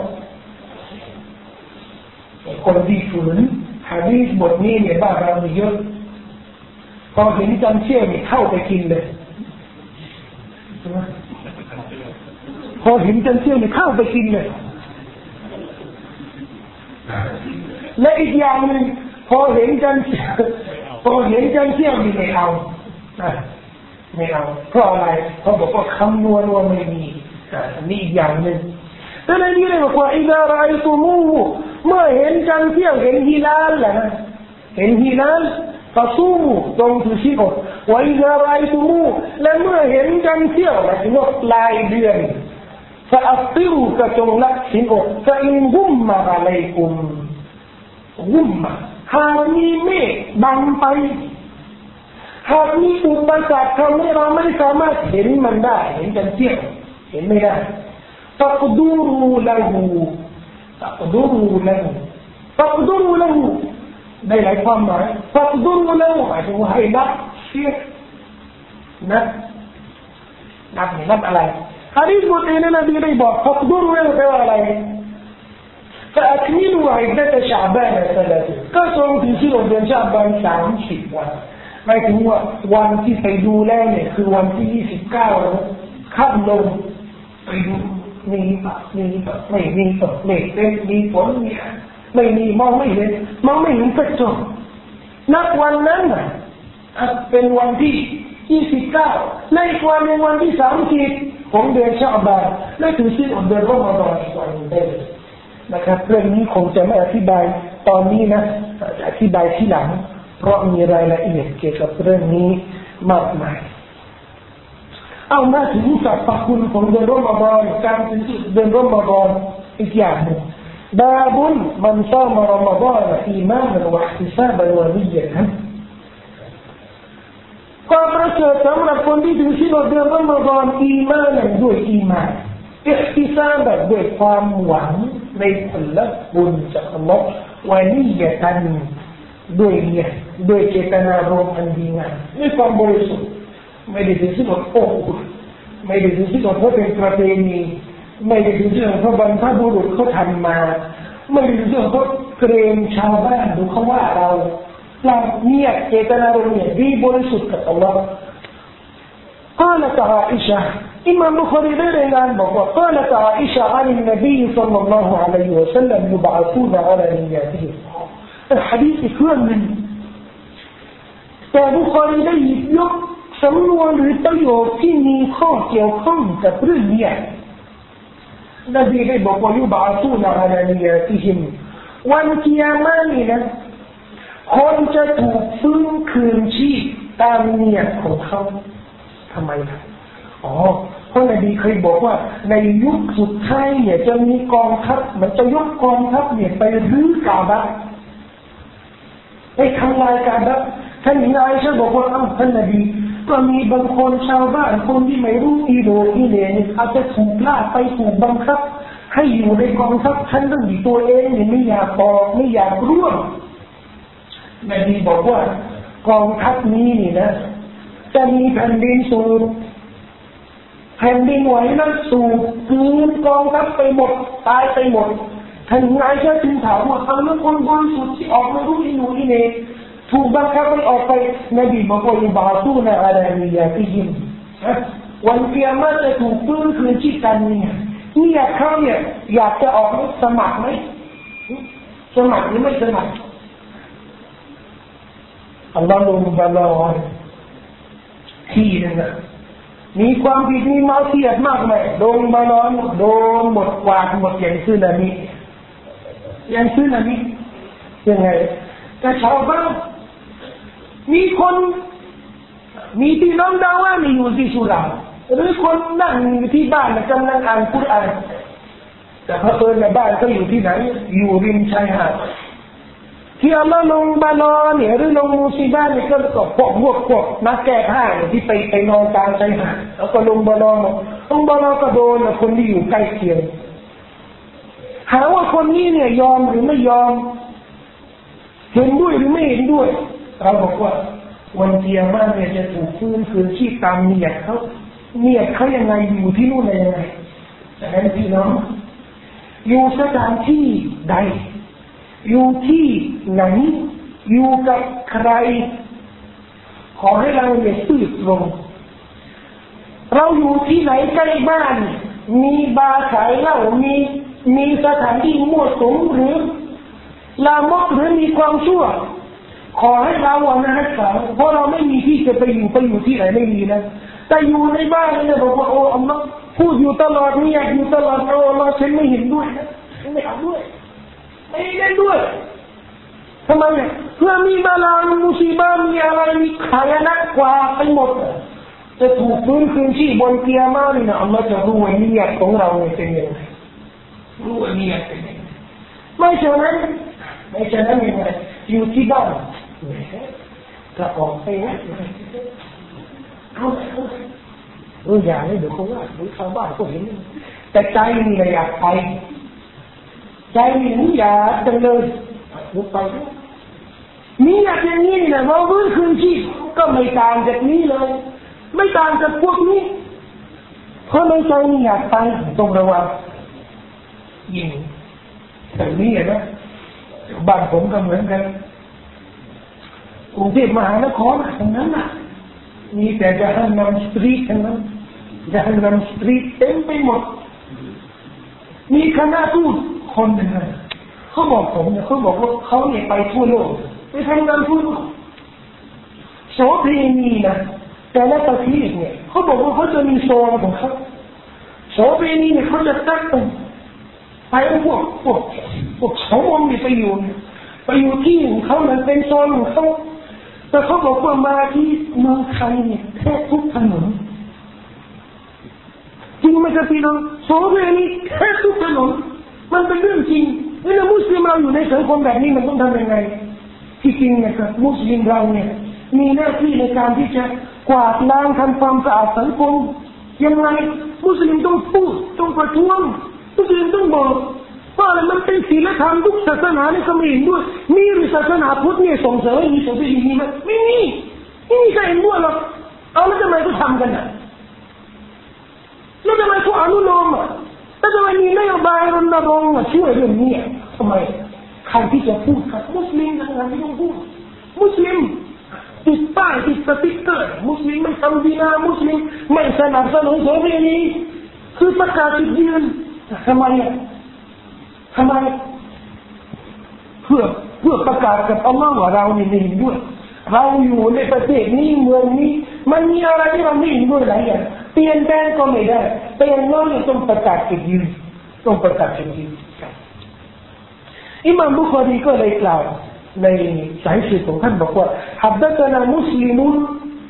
Speaker 1: คนที่ฝืนหะดีษบทนี้เนี่ยบ้านเราเยอะพอเห็นจันทร์เสี้ยวนี่เข้าไปกินเลยพอเห็นจันทร์เสี้ยวนี่เข้าไปกินเลยและอีกอย่างนึงพอเห็นจันทร์เสี้ยวนี่ไม่เอาเพราะอะไรเขาบอกว่าคำนวณว่าไม่มีนี่อีกอย่างนึงแต่ในนี้เลยบอกว่าอิซาราอิตุมูเมื่อเห็นจันทร์เสี้ยวเห็นฮิลาลล่ะนะเห็นฮิลาลฟาซูมูจงถือศีลอดว่าอิซาราอิตุมูและเมื่อเห็นจันทร์เสี้ยวหมายถึงว่าปลายเดือนฟาอัฟติรูก็จงละศีลอดฟาอินกุมมะอะลัยกุมกุมมะหากมีเมฆบังไปหากมีอุปสรรคทำให้เราไม่สามารถเห็นมันได้เห็นจันทร์เสี้ยวเห็นไม่ได้ฟักดูรูละหูได้หลายความหมายฟักดูรูละหูหมายถึงว่าให้นับเสี้ยวนับอะไรฮะดีษบทนี้นบีได้บอกฟักดูรูละหูแปลว่าอะไรفأكملوا عدة شعبان 30ก็ทรงถือศีลอดเดือนชะอ์บาน30วันหมายถึงว่าวันที่ไปดูแลเนี่ยคือวันที่29นะค่ำลงไปดูมีไม่มีตกเมฆเต็มมีฝนมีไม่มีมองไม่เห็นสักจุดนับวันนั้นน่ะเป็นวันที่29ในวันในวันที่30ของเดือนชะอ์บานและถือศีลอดเดือนรอมฎอนอีกวันนึงได้นะครับเรื่องนี้คงจะไม่อธิบายตอนนี้นะจะอธิบายที่หลังเพราะมีรายละเอียดเกี่ยวกับเรื่องนี้มากมายเอามาถึงสรรพคุณของเดือนรอมฎอนการถือศีลเดือนรอมฎอนอีกอย่างหนึ่งบาบุนมันซามรอมฎอนอีมานันวะอิห์ติซาบันวะนียะตันความประเสริฐสำหรับคนที่ถือศีลเดือนรอมฎอนอีมานันด้วยอีมานอิห์ติซาบะด้วยความหวังในผลบุญจากอัลเลาะห์วะนียะตันด้วยเจตนารมณ์อันดีงามด้วยความบริสุทธิ์ไม่ได้ถือศีลอดโอ้ไม่ได้ถือศีลอดเพราะเป็นประเพณีไม่ได้ถือศีลอดเพราะบรรพบุรุษเขาทำมาไม่ได้ถือศีลอดเพราะเกรงชาวบ้านดูเขาว่าเราเนี่ยเจตนารมณ์เนี่ยดีบริสุทธิ์กับอัลเลาะห์قالت عائشة إمام بخاري ريان بقى قالت عائشة عن النبي صلى الله عليه وسلم يبعثون على نياتهم الحديث كان من แต่บุคคลได้หยิบยกสำนวนหรือประโยคที่มีข้อเกี่ยวข้องกับเรื่องนี้นบีได้บอกว่ายุบอาซูนะอาลานียาติฮิมวันกิยามะห์นี่นะคนจะถูกฟื้นคืนชีพตามเนียดของเขาทำไมล่ะเพราะนบีเคยบอกว่าในยุคสุดท้ายเนี่ยจะมีกองทัพมันจะยกกองทัพเนี่ยไปรื้อกาบะห์ไปทำลายกาบะห์ท่านนายชะบอกว่าท่านนบีก็มีบางคนชาวบ้านคนที่ไม่รู้อีโหนอีเหน่อาจจะถูกล่าไปถูกบังคับให้อยู่ในกองทัพฉันต้องอยู่ตัวเองไม่อยากบอกไม่อยากร่วมนบีบอกว่ากองทัพนี้นี่นะจะมีแผ่นดินสูบแผ่นดินไหวนั้นสูบคืนกองทัพไปหมดตายไปหมดท่านนายเจ้าจึงถามว่าเอาแล้วคนบริสุทธิ์ที่ออกมารู้ที่หนูนี่เองถูกบังคับให้ออกไปนบีบอกว่าอิบาตูนะอะไรนี่ยาที่ยินวันเกียรติจะถูกฟื้นคืนชีพกันเนี่ยเขาเนี่ยอยากจะออกสมัครไหมสมัครหรือไม่สมัครอัลลอฮฺลงบาลอนที่นั่นนะมีความผิดมีมาเสียดมากไหมโดนบาลอนโดนหมดกวาดหมดอย่างซื่อนามิยังไงแต่ชาวบ้านมีคนมีพี่น้องดาว่ามีอยู่ที่สุราหรือคนนั่งอยู่ที่บ้านกำลังอ่านกุรอานแต่เผอิญในบ้านเขาอยู่ที่ไหนอยู่ริมชายหาดที่อัลลอฮ์ลงบาลอนเนี่ยหรือลงมูซีบ้านเนี่ยก็พวกนักแก้ผ้าที่ไปนอนกลางชายหาดแล้วก็ลงบาลอนก็โดนคนที่อยู่ใกล้เคียงหาว่าคนนี้เนี่ยยอมหรือไม่ยอมเห็นด้วยหรือไม่เห็นด้วยเราบอกว่าวันเกียรติเนี่ยจะถูกฟื้นคืนชีพตามเนียดเขายังไงอยู่ที่นู่นยังไงแต่นั้นพี่น้องอยู่สถานที่ใดอยู่ที่ไหนอยู่กับใครขอให้เราเนี่ยซื่อตรงเราอยู่ที่ไหนใกล้บ้านมีบาร์ขายเหล้ามีสถานที่มั่วสุมหรือลามกหรือมีความชั่วขอให้เราวันนั้นรักเพราะเราไม่มีที่จะไปอยู่ที่ไหนไม่มีนะแต่อยู่ในบ้านเนี่ยบอกว่าโอ้อัลลอฮ์พูดอยู่ตลอดเนี่ยอยู่ตลอดโอ้อัลลอฮ์ฉันไม่เห็นด้วยนะไม่เอาด้วยไม่เล่นด้วยทำไมเนี่ยเพื่อมีบาลามุซีบามีอะไรมีขายนักกว่าไปหมดจะถูกฟื้นคืนชีพบนเกียร์มาเลยนะอัลลอฮ์จะรู้ว่านิยตของเราเป็นยังไงรู้ว่านิยตเป็นยังไงไม่เช่นนั้นยังไงอยู่ที่บ้านกระออกไปนะเอาอย่างนี้เดี๋ยวเขาว่าดูชาวบ้านก็เห็นแต่ใจนี่อยากไปใจนี่อยากจังเลยลุกไปนี่อยากอย่างนี้นะว่าฟื้นคืนชีพก็ไม่ต่างจากนี้เลยไม่ต่างจากพวกนี้เพราะในใจนี่อยากไปต้องระวังยิงแต่นี่นะบ้านผมก็เหมือนกันกรุงเทพมหานครทั้งนั้นน่ะมีแต่จะให้นำสตรีททั้งนั้นจะให้นำสตรีทเต็มไปหมดมีคณะทูตคนหนึ่งเขาบอกผมเนี่ยเขาบอกว่าเขาเนี่ยไปทั่วโลกไปทำงานทั่วโลกโสเภณีนะแต่ละประเทศเนี่ยเขาบอกว่าเขาจะมีโซนของเขาโสเภณีเนี่ยเขาจะตั้งไปพวกเขาวงเนี่ยไปอยู่ที่ของเขาเนี่ยเป็นโซนของเขาแต่เขาบอกว่ามาที่เมืองไทยเนี่ยแทบทุกถนนจริงไหมครับพี่น้องโสเภณีแทบทุกถนนมันเป็นเรื่องจริงเวลามุสลิมเราอยู่ในสังคมแบบนี้มันต้องทำยังไงที่จริงนะครับมุสลิมเราเนี่ยมีหน้าที่ในการที่จะกวาดล้างทำความสะอาดสังคมยังไงมุสลิมต้องพูดต้องประท้วงมุสลิมต้องบอกว่ามันเป็นศีลธรรมทุกศาสนาเนี่ยก็ไม่เห็นด้วยมีหรือศาสนาพุทธเนี่ยส่งเสริมให้มีโสเภณีไหมไม่มีใครเห็นด้วยหรอกเอาแล้วทำไมเขาทำกันอ่ะแล้วทำไมเขาอนุโลมอ่ะแล้วทำไมมีนโยบายรณรงค์ช่วยเรื่องนี้ทำไมใครที่จะพูดกับมุสลิมทำงานไม่ต้องพูดมุสลิมติดป้ายติดสติ๊กเกอร์มุสลิมไม่ทำดีนะมุสลิมไม่สนับสนุนโสเภณีคือประกาศจุดยืนทำไมเพื่อประกาศกับอัลลอฮ์ว่าเราเนี่ยไม่เห็นด้วยเราอยู่ในประเทศนี้เมืองนี้มันมีอะไรที่เราไม่เห็นด้วยหลายอย่างเปลี่ยนแปลงก็ไม่ได้แต่อย่างน้อยต้องประกาศจุดยืนต้องประกาศจุดยืนอิหม่ามบุคอรีก็เลยกล่าวในสายสื่อของท่านบอกว่าحدثنا مسلم بن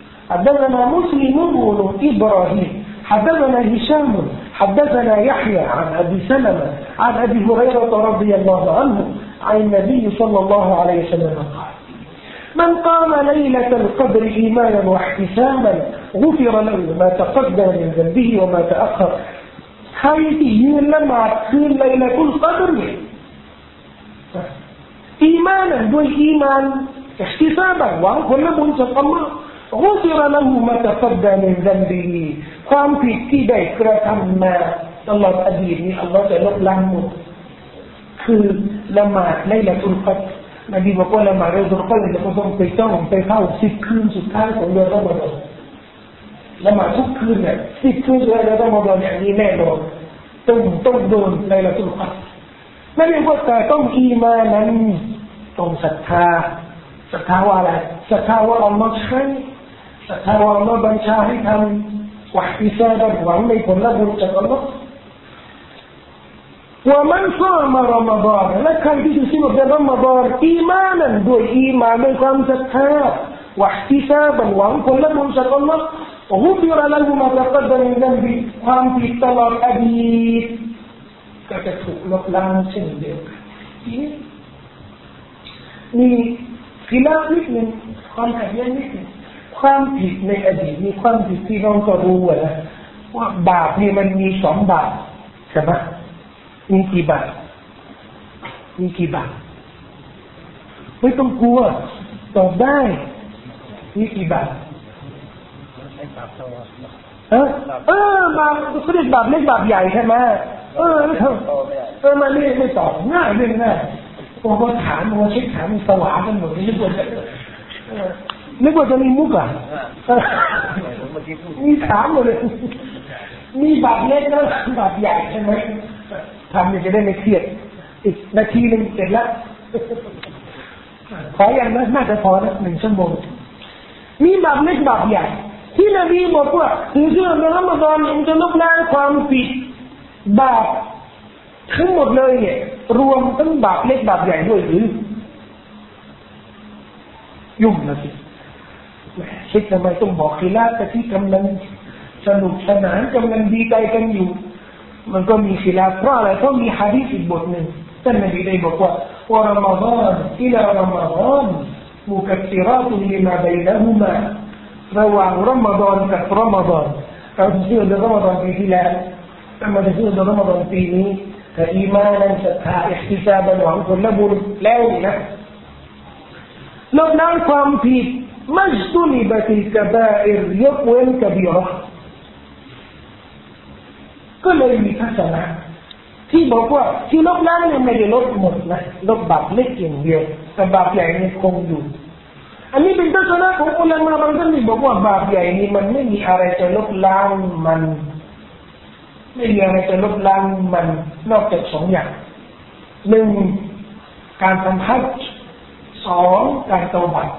Speaker 1: إبراهيم حدثنا هشام حدثنا يحيى عن أبي سلمة عن أبي هريرة رضي الله عنه عن النبي صلى الله عليه وسلم قال من قام ليلة القدر إيمانا واحتسابا غفر له ما تقدم من ذنبه وما تأخر รที่ยืนละหมาดคืนไลลาตุลกัดรเนี่ยอีมานะด้วยอีมานอิห์ติซาบะหวังผลบุญจากอัลลอฮ์กุฟิรละฮูมาตะกัดดะมินซัมบิฮิความผิดที่ได้กระทำมาตลอดอดีตนี้อัลลอฮ์จะลบล้างหมดคือละหมาดไลลาตุลกัดรนบีบอกว่าละหมาดไลลาตุลกัดรจะต้องไปจ้องไปเข้า10 คืนสุดท้ายของเดือนรอมฎอนละหมาดทุกคืนเนี่ย10 คืนสุดท้ายของเดือนรอมฎอนอย่างนี้แน่นอนต้องโดนไลลาตุลกัดรไม่ได้ว่าแต่ต้องอีมานั้นต้องศรัทธาว่าอะไรศรัทธาว่าอัลลอฮ์ใช้ศรัทธาว่าอัลลอฮ์บัญชาให้ทำวะอิซาดะหวังในผลบุญจากอัลลอฮ์ว่ามันซ้อมรอมฎอนและใครที่จะสิ้นเดือนรอมฎอนอีมานันด้วยอีมานด้วยความศรัทธาวะอิซาดะหวังผลบุญจากอัลลอฮ์กุฟิรละฮูมาตะกัดดะมินซัมบิความผิดตลอดอดีตก็จะถูกลบล้างเช่นเดียวกันมีขีลาฟนิดหนึ่งความขัดแย้งนิดหนึ่งความผิดในอดีตมีความผิดที่เราก็รู้นะว่าบาปนี่มันมี2 บาปใช่ไหมมีกี่บาปไม่ต้องกลัวตอบได้มีกี่บาปบาปเขาเรียกบาปเล็กบาปใหญ่ใช่ไหมมันไม่ตอบง่ายเรื่องง่ายผมก็ถามว่าเช็คถามสว่างกันหมดนึกว่าจะมีมุกอ่ะมีถามหมดเลยมีบาปเล็กแล้วบาปใหญ่ใช่ไหมทำเนี่ยจะได้ไม่เครียดอีกนาทีนึงเสร็จแล้วขออย่างนั้นน่าจะพอนะ1 ชั่วโมงมีบาปเล็กบาปใหญ่ที่นบีบอกว่าถึงเรื่องรอมฎอนมันจะลบล้างความผิดบาปทั้งหมดเลยเนี่ยรวมทั้งบาปเล็กบาปใหญ่ด้วยหรือยุ่งนะสิคิดทำไมต้องบอกขีลาฟแต่ที่กำลังสนุกสนานกำลังดีใจกันอยู่มันก็มีขีลาฟเพราะอะไรเพราะมีหะดีษอีกบทหนึ่งท่านนบีได้บอกว่าวะรอมฎอนอิลารอมฎอนมุกัฟฟิราตุลิมาบัยนะฮุมาระหว่างรอมฎอนกับรอมฎอนเราเชื่อเรื่องรอมฎอนปีที่แล้วแต่มาเชื่อเรื่องรอมฎอนปีนี้แต่อีมานันศรัทธาอิห์ติซาบันหวังผลบุญแล้วนะลบล้างความผิดมัจตุลิบะติลกะบาอิรยกเว้นกะบีเราะห์ก็เลยมีทัศนะที่บอกว่าที่ลบล้างเนี่ยไม่ได้ลบหมดนะลบบาปเล็กอย่างเดียวแต่บาปใหญ่นี่คงอยู่อันนี้เป็นทัศนะของอุลามะบางท่านที่บอกว่าบาปใหญ่นี่มันไม่มีอะไรจะลบล้างมันไม่มีอะไรจะลบล้างมันนอกจาก2 อย่าง1การทำฮัจญ์2การเตาบัต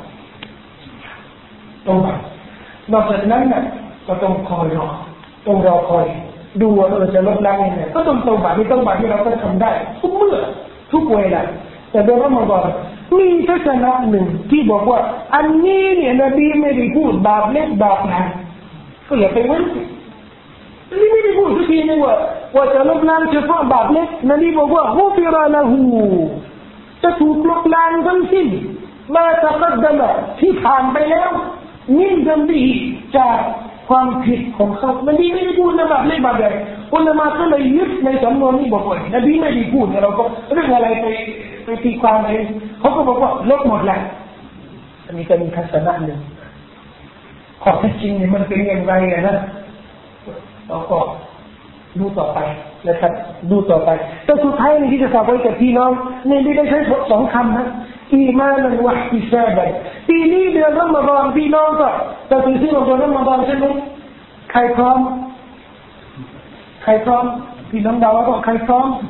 Speaker 1: นอกจากนั้นน่ะก็ต้องคอยรอคอยดูว่าจะลบล้างยังไงก็ต้องเตาบัตที่เราก็ทำได้ทุกเมื่อทุกเวลาแต่เดือนรอมฎอนมีทัศนะหนึ่งที่บอกว่าอันนี้เนี่ยนบีไม่ได้พูดบาปเล็กบาปใหญ่ก็อย่าไปเว้นนี่ไม่ได้พูดสักทีนึงว่าจะลบล้างเฉพาะบาปเล็กนบีบอกว่ากุฟิรละฮูจะถูกลบล้างทั้งสิ้นมาตะกัดดะมะที่ผ่านไปแล้วมินซัมบิจากความผิดของเขานบีไม่ได้พูดนะบาปเล็กบาปใหญ่อุลามะก็เลยยึดในสำนวนนี้บอกว่านบีไม่ได้พูดเราก็เรื่องอะไรไปตีความเองเขาก็บอกว่าลบหมดแหละอันนี้ก็มีทัศนะหนึ่งข้อเท็จจริงเนี่ยมันเป็นอย่างไรนะเราก็ดูต่อไปนะครับดูต่อไปแต่สุดท้ายนี่ที่จะฝากไว้กับพี่น้องนี่ได้ใช้2 คำนะอีมานันวะอิติซาบันปีนี้เดือนรอมฎอนพี่น้องก็จะถือศีลเดือนรอมฎอนใช่ไหมใครพร้อมพี่น้องเดาว่าใครพร้อม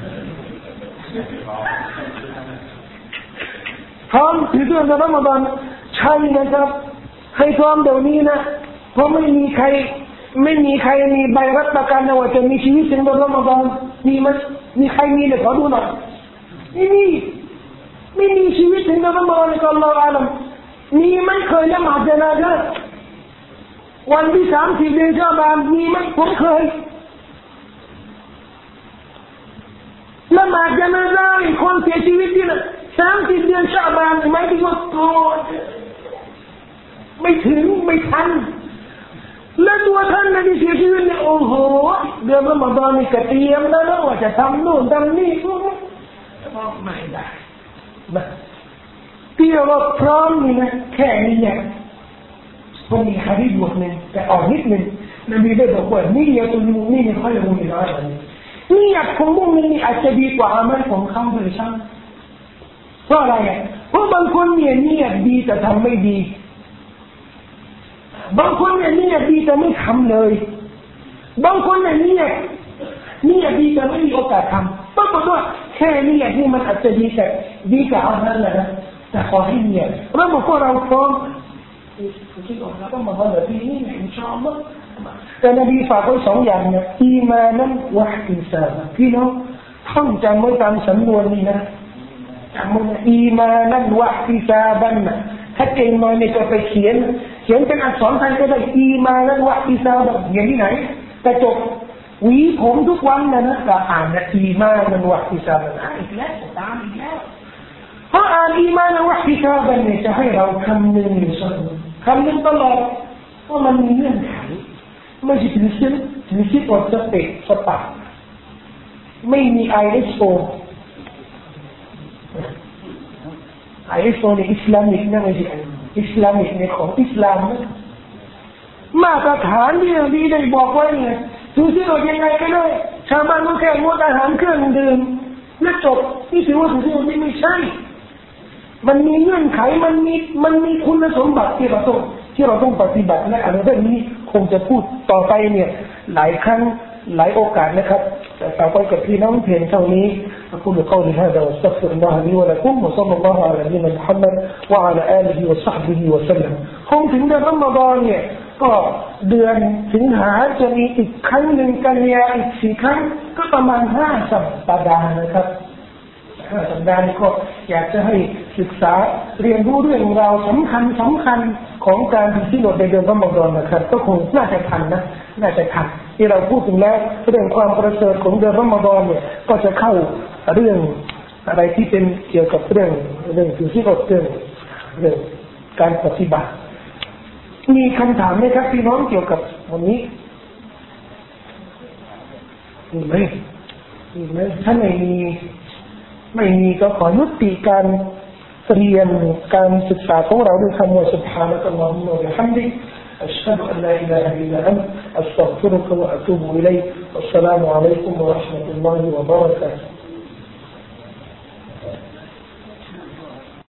Speaker 1: ถือศีลเดือนรอมฎอนใช่นะครับใครพร้อมเดี๋ยวนี้นะเพราะไม่มีใครมีใบรับประกันว่าจะมีชีวิตถึงเดือนรอมฎอนมีมั้ยมีใครมีเนี่ยขอดูหน่อยไม่มีชีวิตถึงเดือนรอมฎอนก็อัลลอฮฺอาลัมมีไม่เคยละหมาดญะนาซะห์วันที่30 เดือนชะบานมีไหมผมเคยละหมาดญะนาซะห์คนเสียชีวิตที่น่ะ30 เดือนชะบานหมายถึงว่าก่อนไม่ทันละแล้วตัวท่านที่เสียชีวิตเนี่ยโอ้โหเดือนรอมฎอนนี่ก็เตรียมแล้วนะว่าจะทำโน่นทำนี่ไม่ได้ที่เราพร้อมนี่นะแค่นี้เนี่ยวันนี้ฮะดิษบทหนึ่งแต่อ่อนนิดหนึ่งนบีได้บอกว่านี่ยาตุลมุมินค่อยรู้น้อยกว่านี้นี่ยาของมุมินอาจจะดีกว่าอามัลของเขาเลยใช่เพราะอะไรอ่ะเพราะบางคนเนี่ยนี่ยดีแต่ทำไม่ดีบางคนเนี่ยนี่ยดีแต่ไม่ทำเลยบางคนเนี่ยนี่ยดีแต่ไม่มีโอกาสทำปรากฏว่าแค่นี่ยที่มันอาจจะดีแต่ดีกว่าอามัลนะแต่ขอให้เนี่ยเราบอกว่าเราพร้อมคิดว่าเราต้องมาวันที่นี้อินชาอัลลอฮ์แต่นบีฝากไว้สองอย่างเนี่ยอีมานันวะอิซาบะพี่น้องท่องจำไว้ตามสำนวนนี้นะจำไว้อีมานันวะอิซาบันนะถ้าเก่งหน่อยเนี่ยจะไปเขียนเป็นอักษรไทยก็ได้อีมานันวะอิซาบะเขียนที่ไหนแต่จบหวีผมทุกวันนะก็อ่านนะอีมานันวะอิซาบันอีกแล้วตามอีกแล้วเพราะอ่านอีมานันวะอิซาบันเนี่ยจะให้เราคำนึงอยู่เสมอคำนึงตลอดว่ามันมีเงื่อนไขไม่ใช่ถึงคิดว่าสเปกสปาไม่มี ISO ในอิสลามิกนะไม่ใช่อิสลามิกในของอิสลามนะมาตรฐานที่ดีได้บอกไว้ไงดูสิเรายังไงก็ได้ชาวบ้านก็แค่งดอาหารเครื่องดื่มและจบนี่ถือว่าสิ่งที่ไม่ใช่มันมีเงื่อนไขมันมีคุณสมบัติที่เราต้องปฏิบัติและอะไรเรื่องนี้คงจะพูดต่อไปเนี่ยหลายครั้งหลายโอกาสนะครับแต่ต่อไปกับพี่น้องเพียงเท่านี้أقول قولي هذا واستغفر الله لي ولكم وصلى الله على نبينا محمد وعلى آله وصحبه وسلم คงถึงเดือนรอมฎอนเนี่ยก็เดือนสิงหาจะมีอีกครั้งหนึ่งกันยาอีก4ครั้งก็ประมาณ5 สัปดาห์นะครับสัปดาห์นี้ก็อยากจะให้ศึกษาเรียนรู้เรื่องราวสำคัญของการที่เราในเดือนรอมฎอนนะครับก็คงน่าจะทันที่เราพูดถึงแล้วเรื่องความประเสริฐของเดือนรอมฎอนเนี่ยก็จะเข้าเรื่องอะไรที่เป็นเกี่ยวกับเรื่องที่เราเรื่องการปฏิบัติมีคำถามไหมครับพี่น้องเกี่ยวกับวันนี้มีไหมถ้าไม่มีก็ขอยุติการเรียนการศึกษาของเราด้วยคำว่า سبحانك اللهم وبحمدك أشهد أن لا إله إلا أنت أستغفرك وأتوب إليك والسلام عليكم ورحمة الله وبركاته